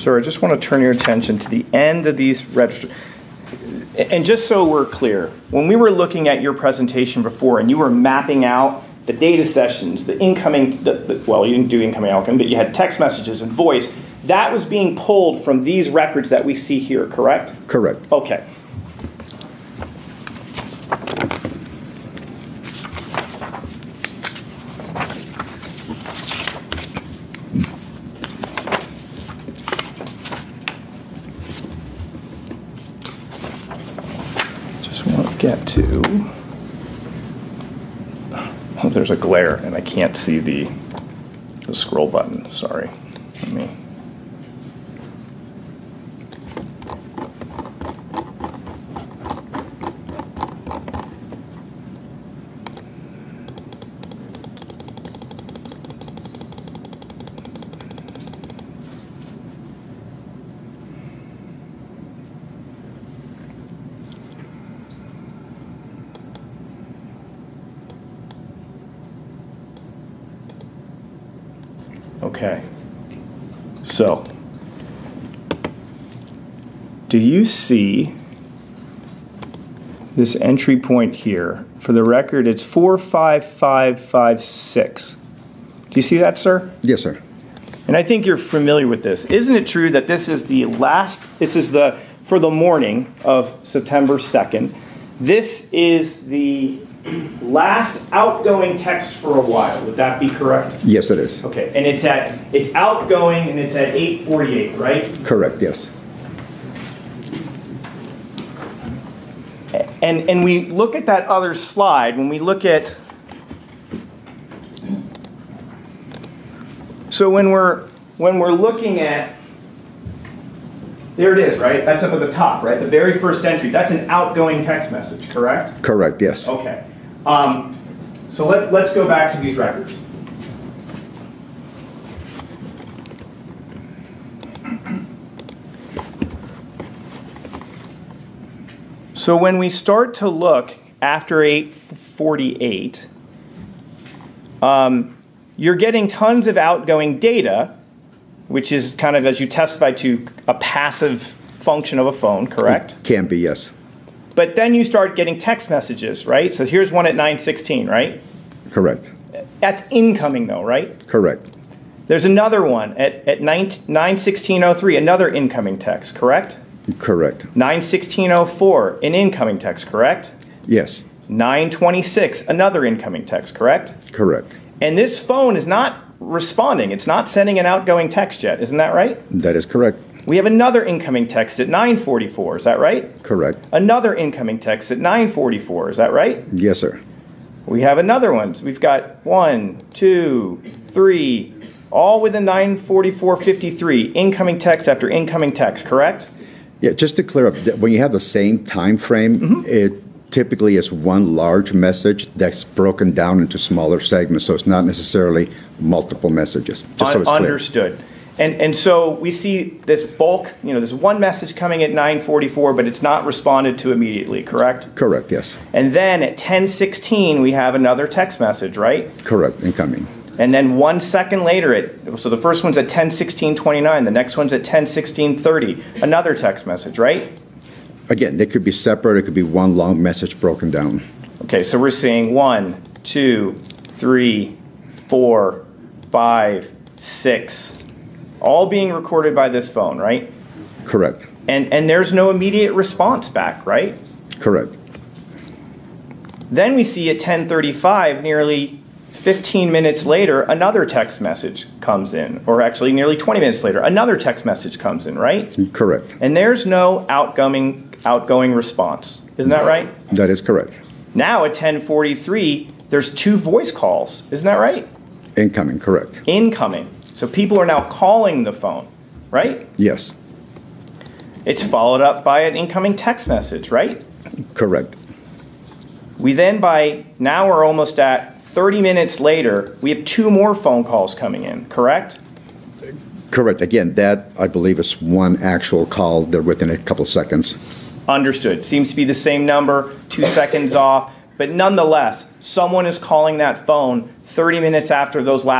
Sir, I just want to turn your attention to the end of these registers. And just so we're clear, when we were looking at your presentation before and you were mapping out the data sessions, the incoming, well, you didn't do incoming outcome, but you had text messages and voice, that was being pulled from these records that we see here, correct? Correct. Okay. Get to, oh, there's a glare and I can't see the scroll button, sorry. Let me. Okay, so do you see this entry point here? For the record, it's 45556. Do you see that, sir? Yes, sir. And I think you're familiar with this. Isn't it true that this is the last, for the morning of September 2nd, this is the last outgoing text for a while? Would that be correct? Yes, it is. Okay, and it's outgoing and it's at 8:48, right? Correct, yes. And we look at that other slide, when we look at, so when we're looking at, there it is, right? That's up at the top, right? The very first entry, that's an outgoing text message, correct? Correct, yes. Okay. So let's go back to these records. So when we start to look after 8:48, you're getting tons of outgoing data, which is kind of, as you testified to, a passive function of a phone, correct? It can be, yes. But then you start getting text messages, right? So here's one at 9:16, right? Correct. That's incoming though, right? Correct. There's another one at 9:16:03, another incoming text, correct? Correct. 9:16:04, an incoming text, correct? Yes. 9:26, another incoming text, correct? Correct. And this phone is not responding. It's not sending an outgoing text yet. Isn't that right? That is correct. We have another incoming text at 9:44. Is that right? Correct. Another incoming text at 9:44. Is that right? Yes, sir. We have another one. So we've got 1, 2, 3, all within 9:44:53. Incoming text after incoming text, correct? Yeah, just to clear up, when you have the same time frame, it typically is one large message that's broken down into smaller segments, so it's not necessarily multiple messages. Just so it's clear. Understood. And so we see this bulk, there's one message coming at 9:44, but it's not responded to immediately, correct? Correct, yes. And then at 10:16, we have another text message, right? Correct, incoming. And then 1 second later, so the first one's at 10:16:29, the next one's at 10:16:30, another text message, right? Again, they could be separate, it could be one long message broken down. Okay, so we're seeing 1, 2, 3, 4, 5, 6, all being recorded by this phone, right? Correct. And there's no immediate response back, right? Correct. Then we see at 10:35, nearly 15 minutes later, another text message comes in, or actually nearly 20 minutes later, another text message comes in, right? Correct. And there's no outgoing response. Isn't that right? That is correct. Now at 10:43, there's 2 voice calls. Isn't that right? Incoming, correct. Incoming. So people are now calling the phone, right? Yes. It's followed up by an incoming text message, right? Correct. We then, now we're almost at 30 minutes later, we have 2 more phone calls coming in, correct? Correct. Again, that, I believe, is one actual call. They're within a couple seconds. Understood. Seems to be the same number, 2 seconds off. But nonetheless, someone is calling that phone 30 minutes after those last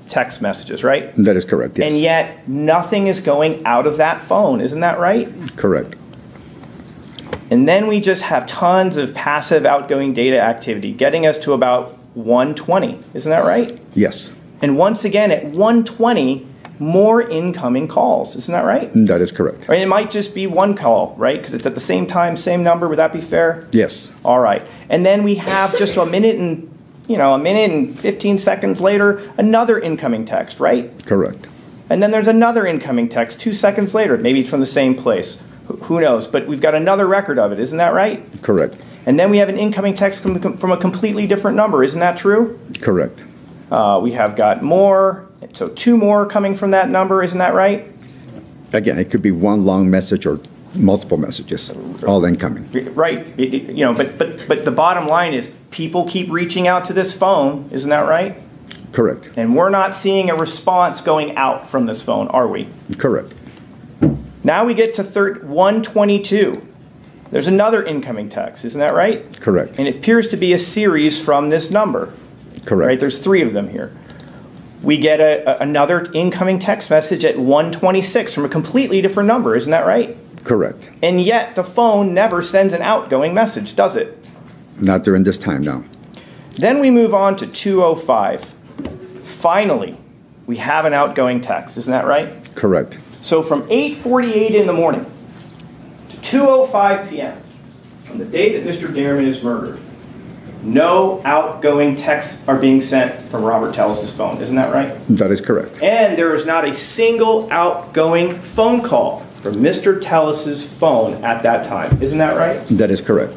text messages, right? That is correct, yes. And yet nothing is going out of that phone, isn't that right? Correct. And then we just have tons of passive outgoing data activity, getting us to about 120, isn't that right? Yes. And once again, at 120, more incoming calls, isn't that right? That is correct. Or it might just be one call, right? Because it's at the same time, same number, would that be fair? Yes. All right. And then we have just a minute and 15 seconds later, another incoming text, right? Correct. And then there's another incoming text 2 seconds later. Maybe it's from the same place. Who knows? But we've got another record of it. Isn't that right? Correct. And then we have an incoming text from a completely different number. Isn't that true? Correct. We have got more. So 2 more coming from that number. Isn't that right? Again, it could be one long message or multiple messages, all incoming. Right. But the bottom line is people keep reaching out to this phone. Isn't that right? Correct. And we're not seeing a response going out from this phone, are we? Correct. Now we get to 122. There's another incoming text. Isn't that right? Correct. And it appears to be a series from this number. Correct. Right? There's 3 of them here. We get another incoming text message at 126 from a completely different number. Isn't that right? Correct. And yet the phone never sends an outgoing message, does it? Not during this time, no. Then we move on to 205. Finally, we have an outgoing text. Isn't that right? Correct. So from 8:48 in the morning to 2:05 p.m. on the day that Mr. Dierman is murdered, no outgoing texts are being sent from Robert Tellis' phone. Isn't that right? That is correct. And there is not a single outgoing phone call from Mr. Tellis' phone at that time. Isn't that right? That is correct.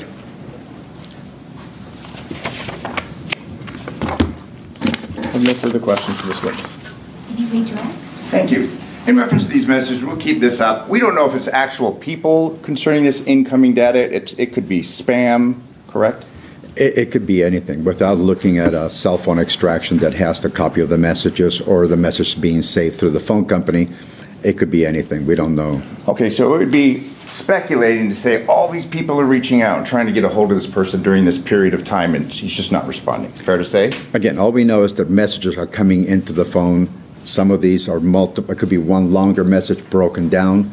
I have no further questions for this witness. Any redirect? Thank you. In reference to these messages, we'll keep this up. We don't know if it's actual people concerning this incoming data. It could be spam, correct? It could be anything without looking at a cell phone extraction that has the copy of the messages or the message being saved through the phone company. It could be anything. We don't know. Okay, so it would be speculating to say all these people are reaching out and trying to get a hold of this person during this period of time and he's just not responding. Fair to say? Again, all we know is that messages are coming into the phone. Some of these are multiple. It could be one longer message broken down.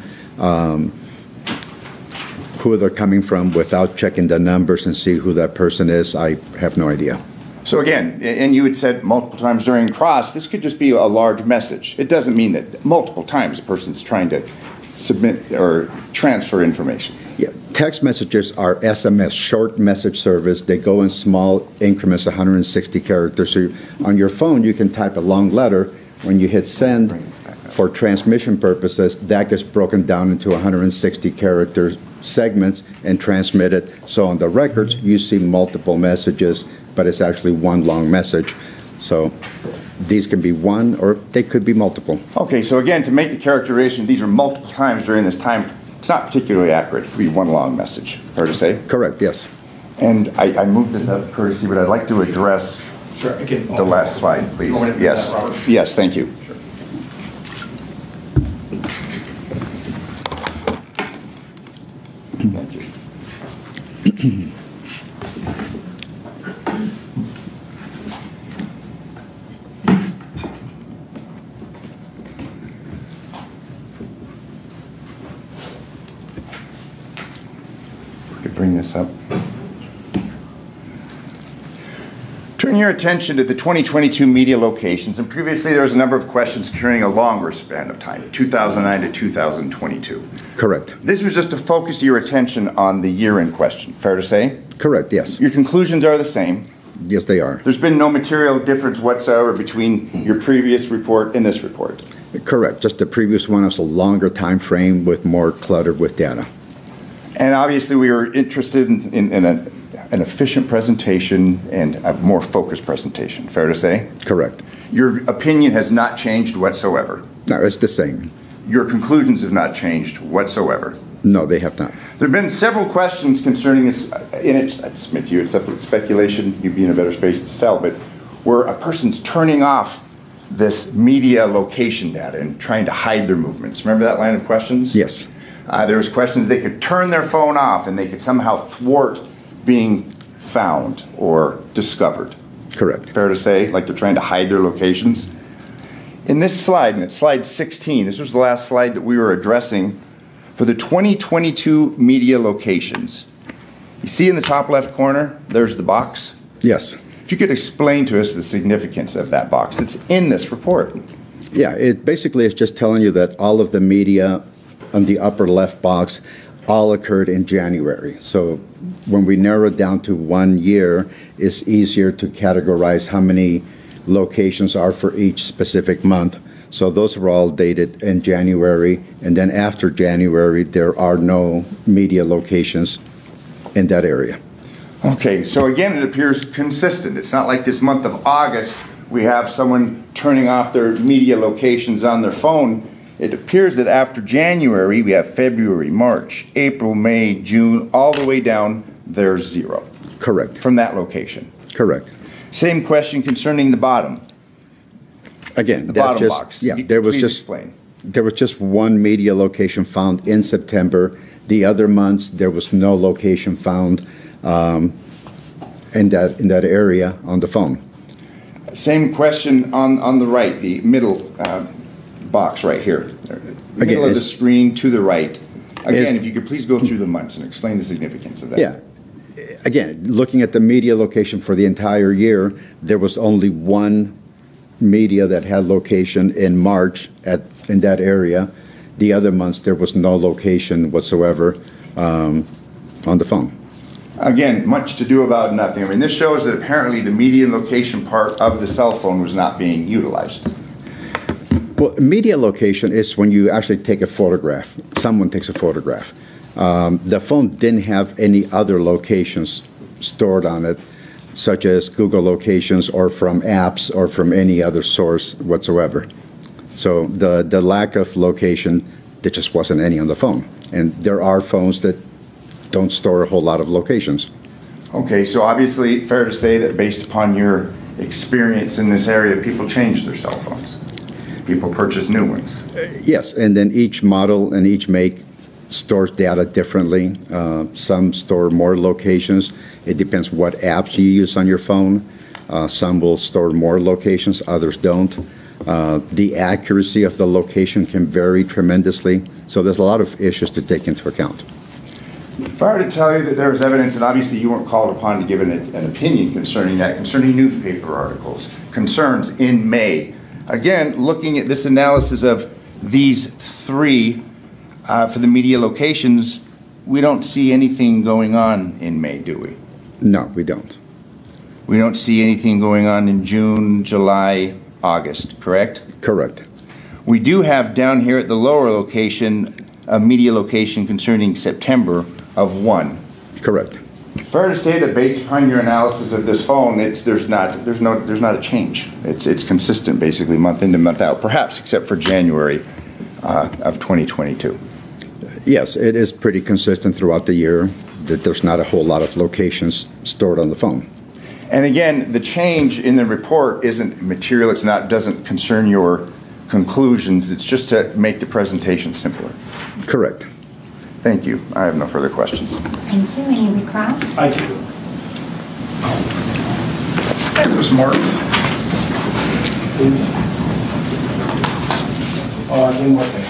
Who they're coming from without checking the numbers and see who that person is, I have no idea. So again, and you had said multiple times during cross, this could just be a large message. It doesn't mean that multiple times a person's trying to submit or transfer information. Yeah, text messages are SMS, short message service. They go in small increments, 160 characters. So on your phone, you can type a long letter. When you hit send for transmission purposes, that gets broken down into 160 character segments and transmitted. So on the records, you see multiple messages, but it's actually one long message. So these can be one or they could be multiple. Okay, so again, to make the characterization, these are multiple times during this time, it's not particularly accurate. It could be one long message, fair to say? Correct, yes. And I moved this up courtesy, but I'd like to address the last slide, please. Yes, yes, thank you. Thank you. We could bring this up. Turn your attention to the 2022 media locations, and previously there was a number of questions carrying a longer span of time, 2009 to 2022. Correct. This was just to focus your attention on the year in question, fair to say? Correct, yes. Your conclusions are the same. Yes, they are. There's been no material difference whatsoever between your previous report and this report. Correct. Just the previous one was a longer time frame with more clutter with data. And obviously we were interested in an efficient presentation and a more focused presentation, fair to say? Correct. Your opinion has not changed whatsoever. No, it's the same. Your conclusions have not changed whatsoever. No, they have not. There have been several questions concerning this, and I submit to you, it's speculation, you'd be in a better space to sell, but where a person's turning off this media location data and trying to hide their movements. Remember that line of questions? Yes. There was questions they could turn their phone off and they could somehow thwart being found or discovered. Correct. Fair to say, like they're trying to hide their locations. In this slide, and it's slide 16, this was the last slide that we were addressing for the 2022 media locations. You see in the top left corner, there's the box. Yes. If you could explain to us the significance of that box that's in this report. Yeah, it basically is just telling you that all of the media on the upper left box all occurred in January. So when we narrow it down to 1 year, it's easier to categorize how many locations are for each specific month. So those are all dated in January, and then after January, there are no media locations in that area. Okay, so again, it appears consistent. It's not like this month of August, we have someone turning off their media locations on their phone. It appears that after January, we have February, March, April, May, June, all the way down, there's 0. Correct. From that location. Correct. Same question concerning the bottom. Again, The that's bottom just, box. yeah, You- there was please just explain. there was just one media location found in September. The other months, there was no location found in that area on the phone. Same question on the right, the middle box right here. Middle of the it's- screen to the right. Again, it's- if you could please go through the months and explain the significance of that. Yeah. Again, looking at the media location for the entire year, there was only one media that had location in March in that area. The other months, there was no location whatsoever on the phone. Again, much to do about nothing. I mean, this shows that apparently the media location part of the cell phone was not being utilized. Well, media location is when you actually take a photograph. Someone takes a photograph. The phone didn't have any other locations stored on it, such as Google locations or from apps or from any other source whatsoever. So the lack of location, there just wasn't any on the phone. And there are phones that don't store a whole lot of locations. Okay, so obviously fair to say that based upon your experience in this area, people change their cell phones. People purchase new ones. Yes, and then each model and each make stores data differently. Some store more locations. It depends what apps you use on your phone. Some will store more locations, others don't. The accuracy of the location can vary tremendously. So there's a lot of issues to take into account. If I were to tell you that there was evidence, and obviously you weren't called upon to give an opinion concerning that, concerning newspaper articles, concerns in May. Again, looking at this analysis of these 3 for the media locations, we don't see anything going on in May, do we? No, we don't. We don't see anything going on in June, July, August, correct? Correct. We do have down here at the lower location, a media location concerning September of 1. Correct. Fair to say that based upon your analysis of this phone, there's not a change. It's consistent basically month in to month out, perhaps except for January of 2022. Yes, it is pretty consistent throughout the year that there's not a whole lot of locations stored on the phone. And again, the change in the report isn't material. Doesn't concern your conclusions. It's just to make the presentation simpler. Correct. Thank you. I have no further questions. Thank you. Any recross? I do. There's Mark. Please. One more thing.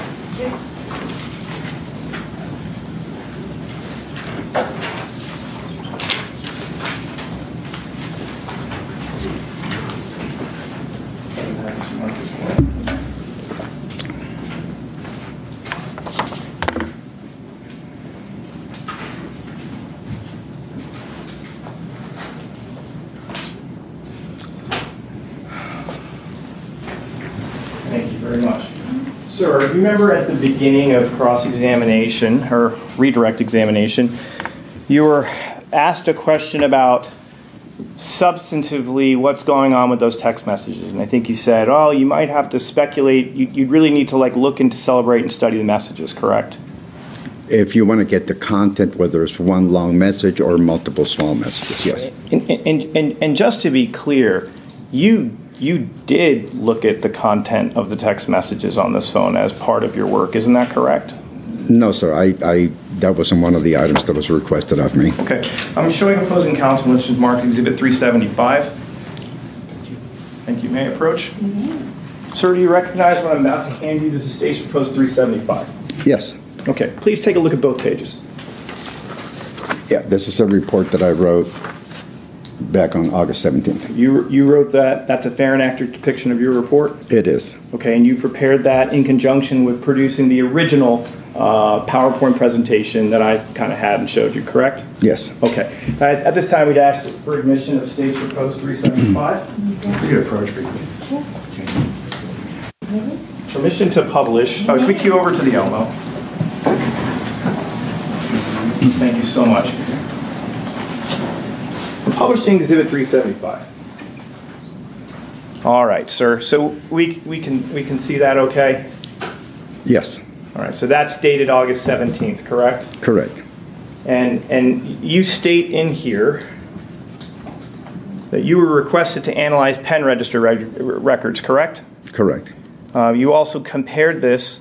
Thank you very much. Sir, you remember at the beginning of cross-examination, or redirect examination, you were asked a question about substantively what's going on with those text messages. And I think you said, oh, you might have to speculate. You'd really need to look into Celebrate and study the messages, correct? If you want to get the content, whether it's one long message or multiple small messages, yes. And just to be clear, you did look at the content of the text messages on this phone as part of your work. Isn't that correct? No, sir. That wasn't one of the items that was requested of me. Okay. I'm showing opposing counsel, which is marked Exhibit 375. Thank you. May I approach? Sir, do you recognize what I'm about to hand you? This is State's Proposed 375. Yes. Okay, please take a look at both pages. Yeah, this is a report that I wrote back on August 17th. You wrote that. That's a fair and accurate depiction of your report? It is. Okay, and you prepared that in conjunction with producing the original PowerPoint presentation that I kind of had and showed you, correct? Yes. Okay. At this time, we'd ask for admission of State's Proposed 375. You can approach me. Permission to publish. I'll kick you over to the Elmo. Thank you so much. We're publishing Exhibit 375. All right, sir. So we can see that okay? Yes. All right. So that's dated August 17th, correct? Correct. And you state in here that you were requested to analyze pen register records, correct? Correct. You also compared this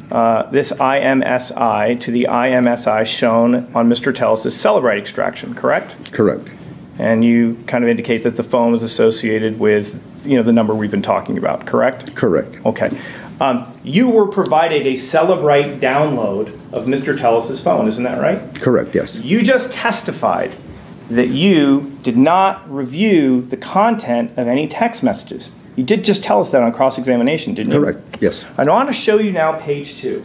IMSI to the IMSI shown on Mr. Tellis' Cellebrite extraction, correct? Correct. And you kind of indicate that the phone was associated with, the number we've been talking about, correct? Correct. Okay. You were provided a Cellebrite download of Mr. Tellis' phone, isn't that right? Correct, yes. You just testified that you did not review the content of any text messages. You did just tell us that on cross-examination, didn't you? Correct, yes. I want to show you now page 2.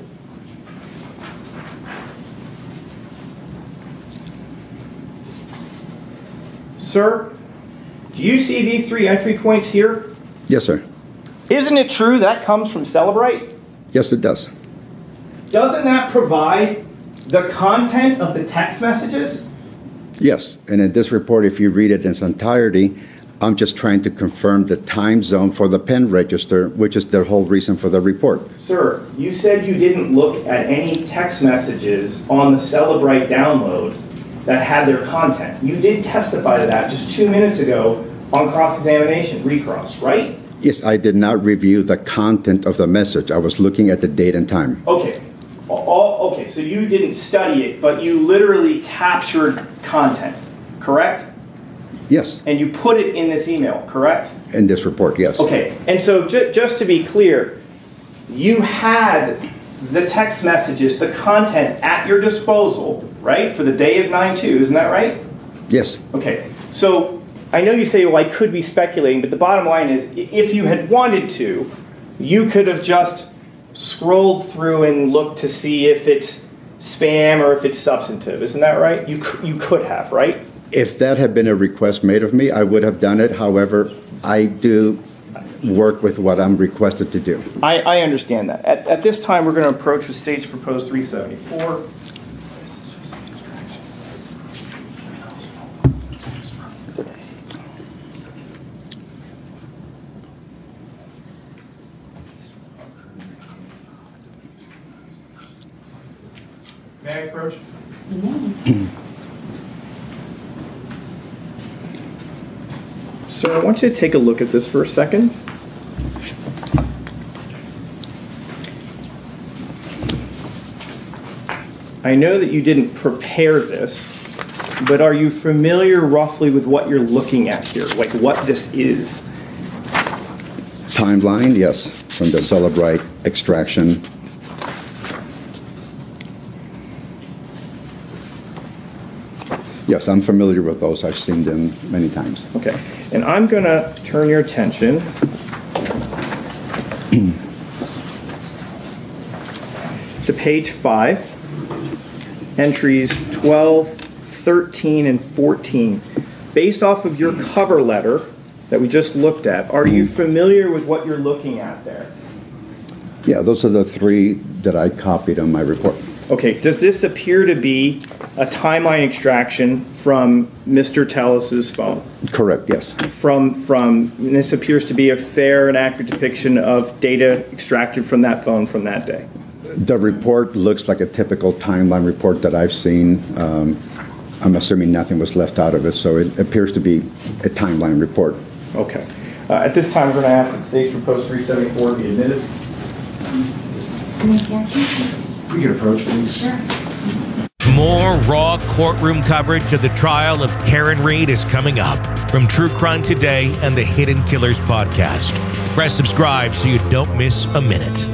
Sir, do you see these 3 entry points here? Yes, sir. Isn't it true that comes from Cellebrite? Yes, it does. Doesn't that provide the content of the text messages? Yes, and in this report, if you read it in its entirety, I'm just trying to confirm the time zone for the pen register, which is the whole reason for the report. Sir, you said you didn't look at any text messages on the Cellebrite download that had their content. You did testify to that just 2 minutes ago on cross-examination, recross, right? Yes, I did not review the content of the message. I was looking at the date and time. Okay. Okay, so you didn't study it, but you literally captured content, correct? Yes. And you put it in this email, correct? In this report, yes. Okay, and so just to be clear, you had the text messages, the content at your disposal, right, for the day of 9/2, isn't that right? Yes. Okay, so I know you say, well, I could be speculating, but the bottom line is, if you had wanted to, you could have just scrolled through and looked to see if it's spam or if it's substantive, isn't that right? You could have, right? If that had been a request made of me, I would have done it. However, I do work with what I'm requested to do. I understand that. At this time, we're going to approach the State's Proposed 374. May I approach? So I want you to take a look at this for a second. I know that you didn't prepare this, but are you familiar roughly with what you're looking at here, like what this is? Timeline, yes, from the Cellebrite extraction. Yes, I'm familiar with those. I've seen them many times. Okay, and I'm going to turn your attention to page 5, entries 12, 13, and 14. Based off of your cover letter that we just looked at, are you familiar with what you're looking at there? Yeah, those are the 3 that I copied on my report. Okay, does this appear to be a timeline extraction from Mr. Tellis's phone? Correct, yes. This appears to be a fair and accurate depiction of data extracted from that phone from that day. The report looks like a typical timeline report that I've seen. I'm assuming nothing was left out of it, so it appears to be a timeline report. Okay. At this time, we're going to ask that State's Proposed 374 be admitted. Any objections? We can approach, please. Sure. More raw courtroom coverage of the trial of Karen Read is coming up from True Crime Today and the Hidden Killers podcast. Press subscribe so you don't miss a minute.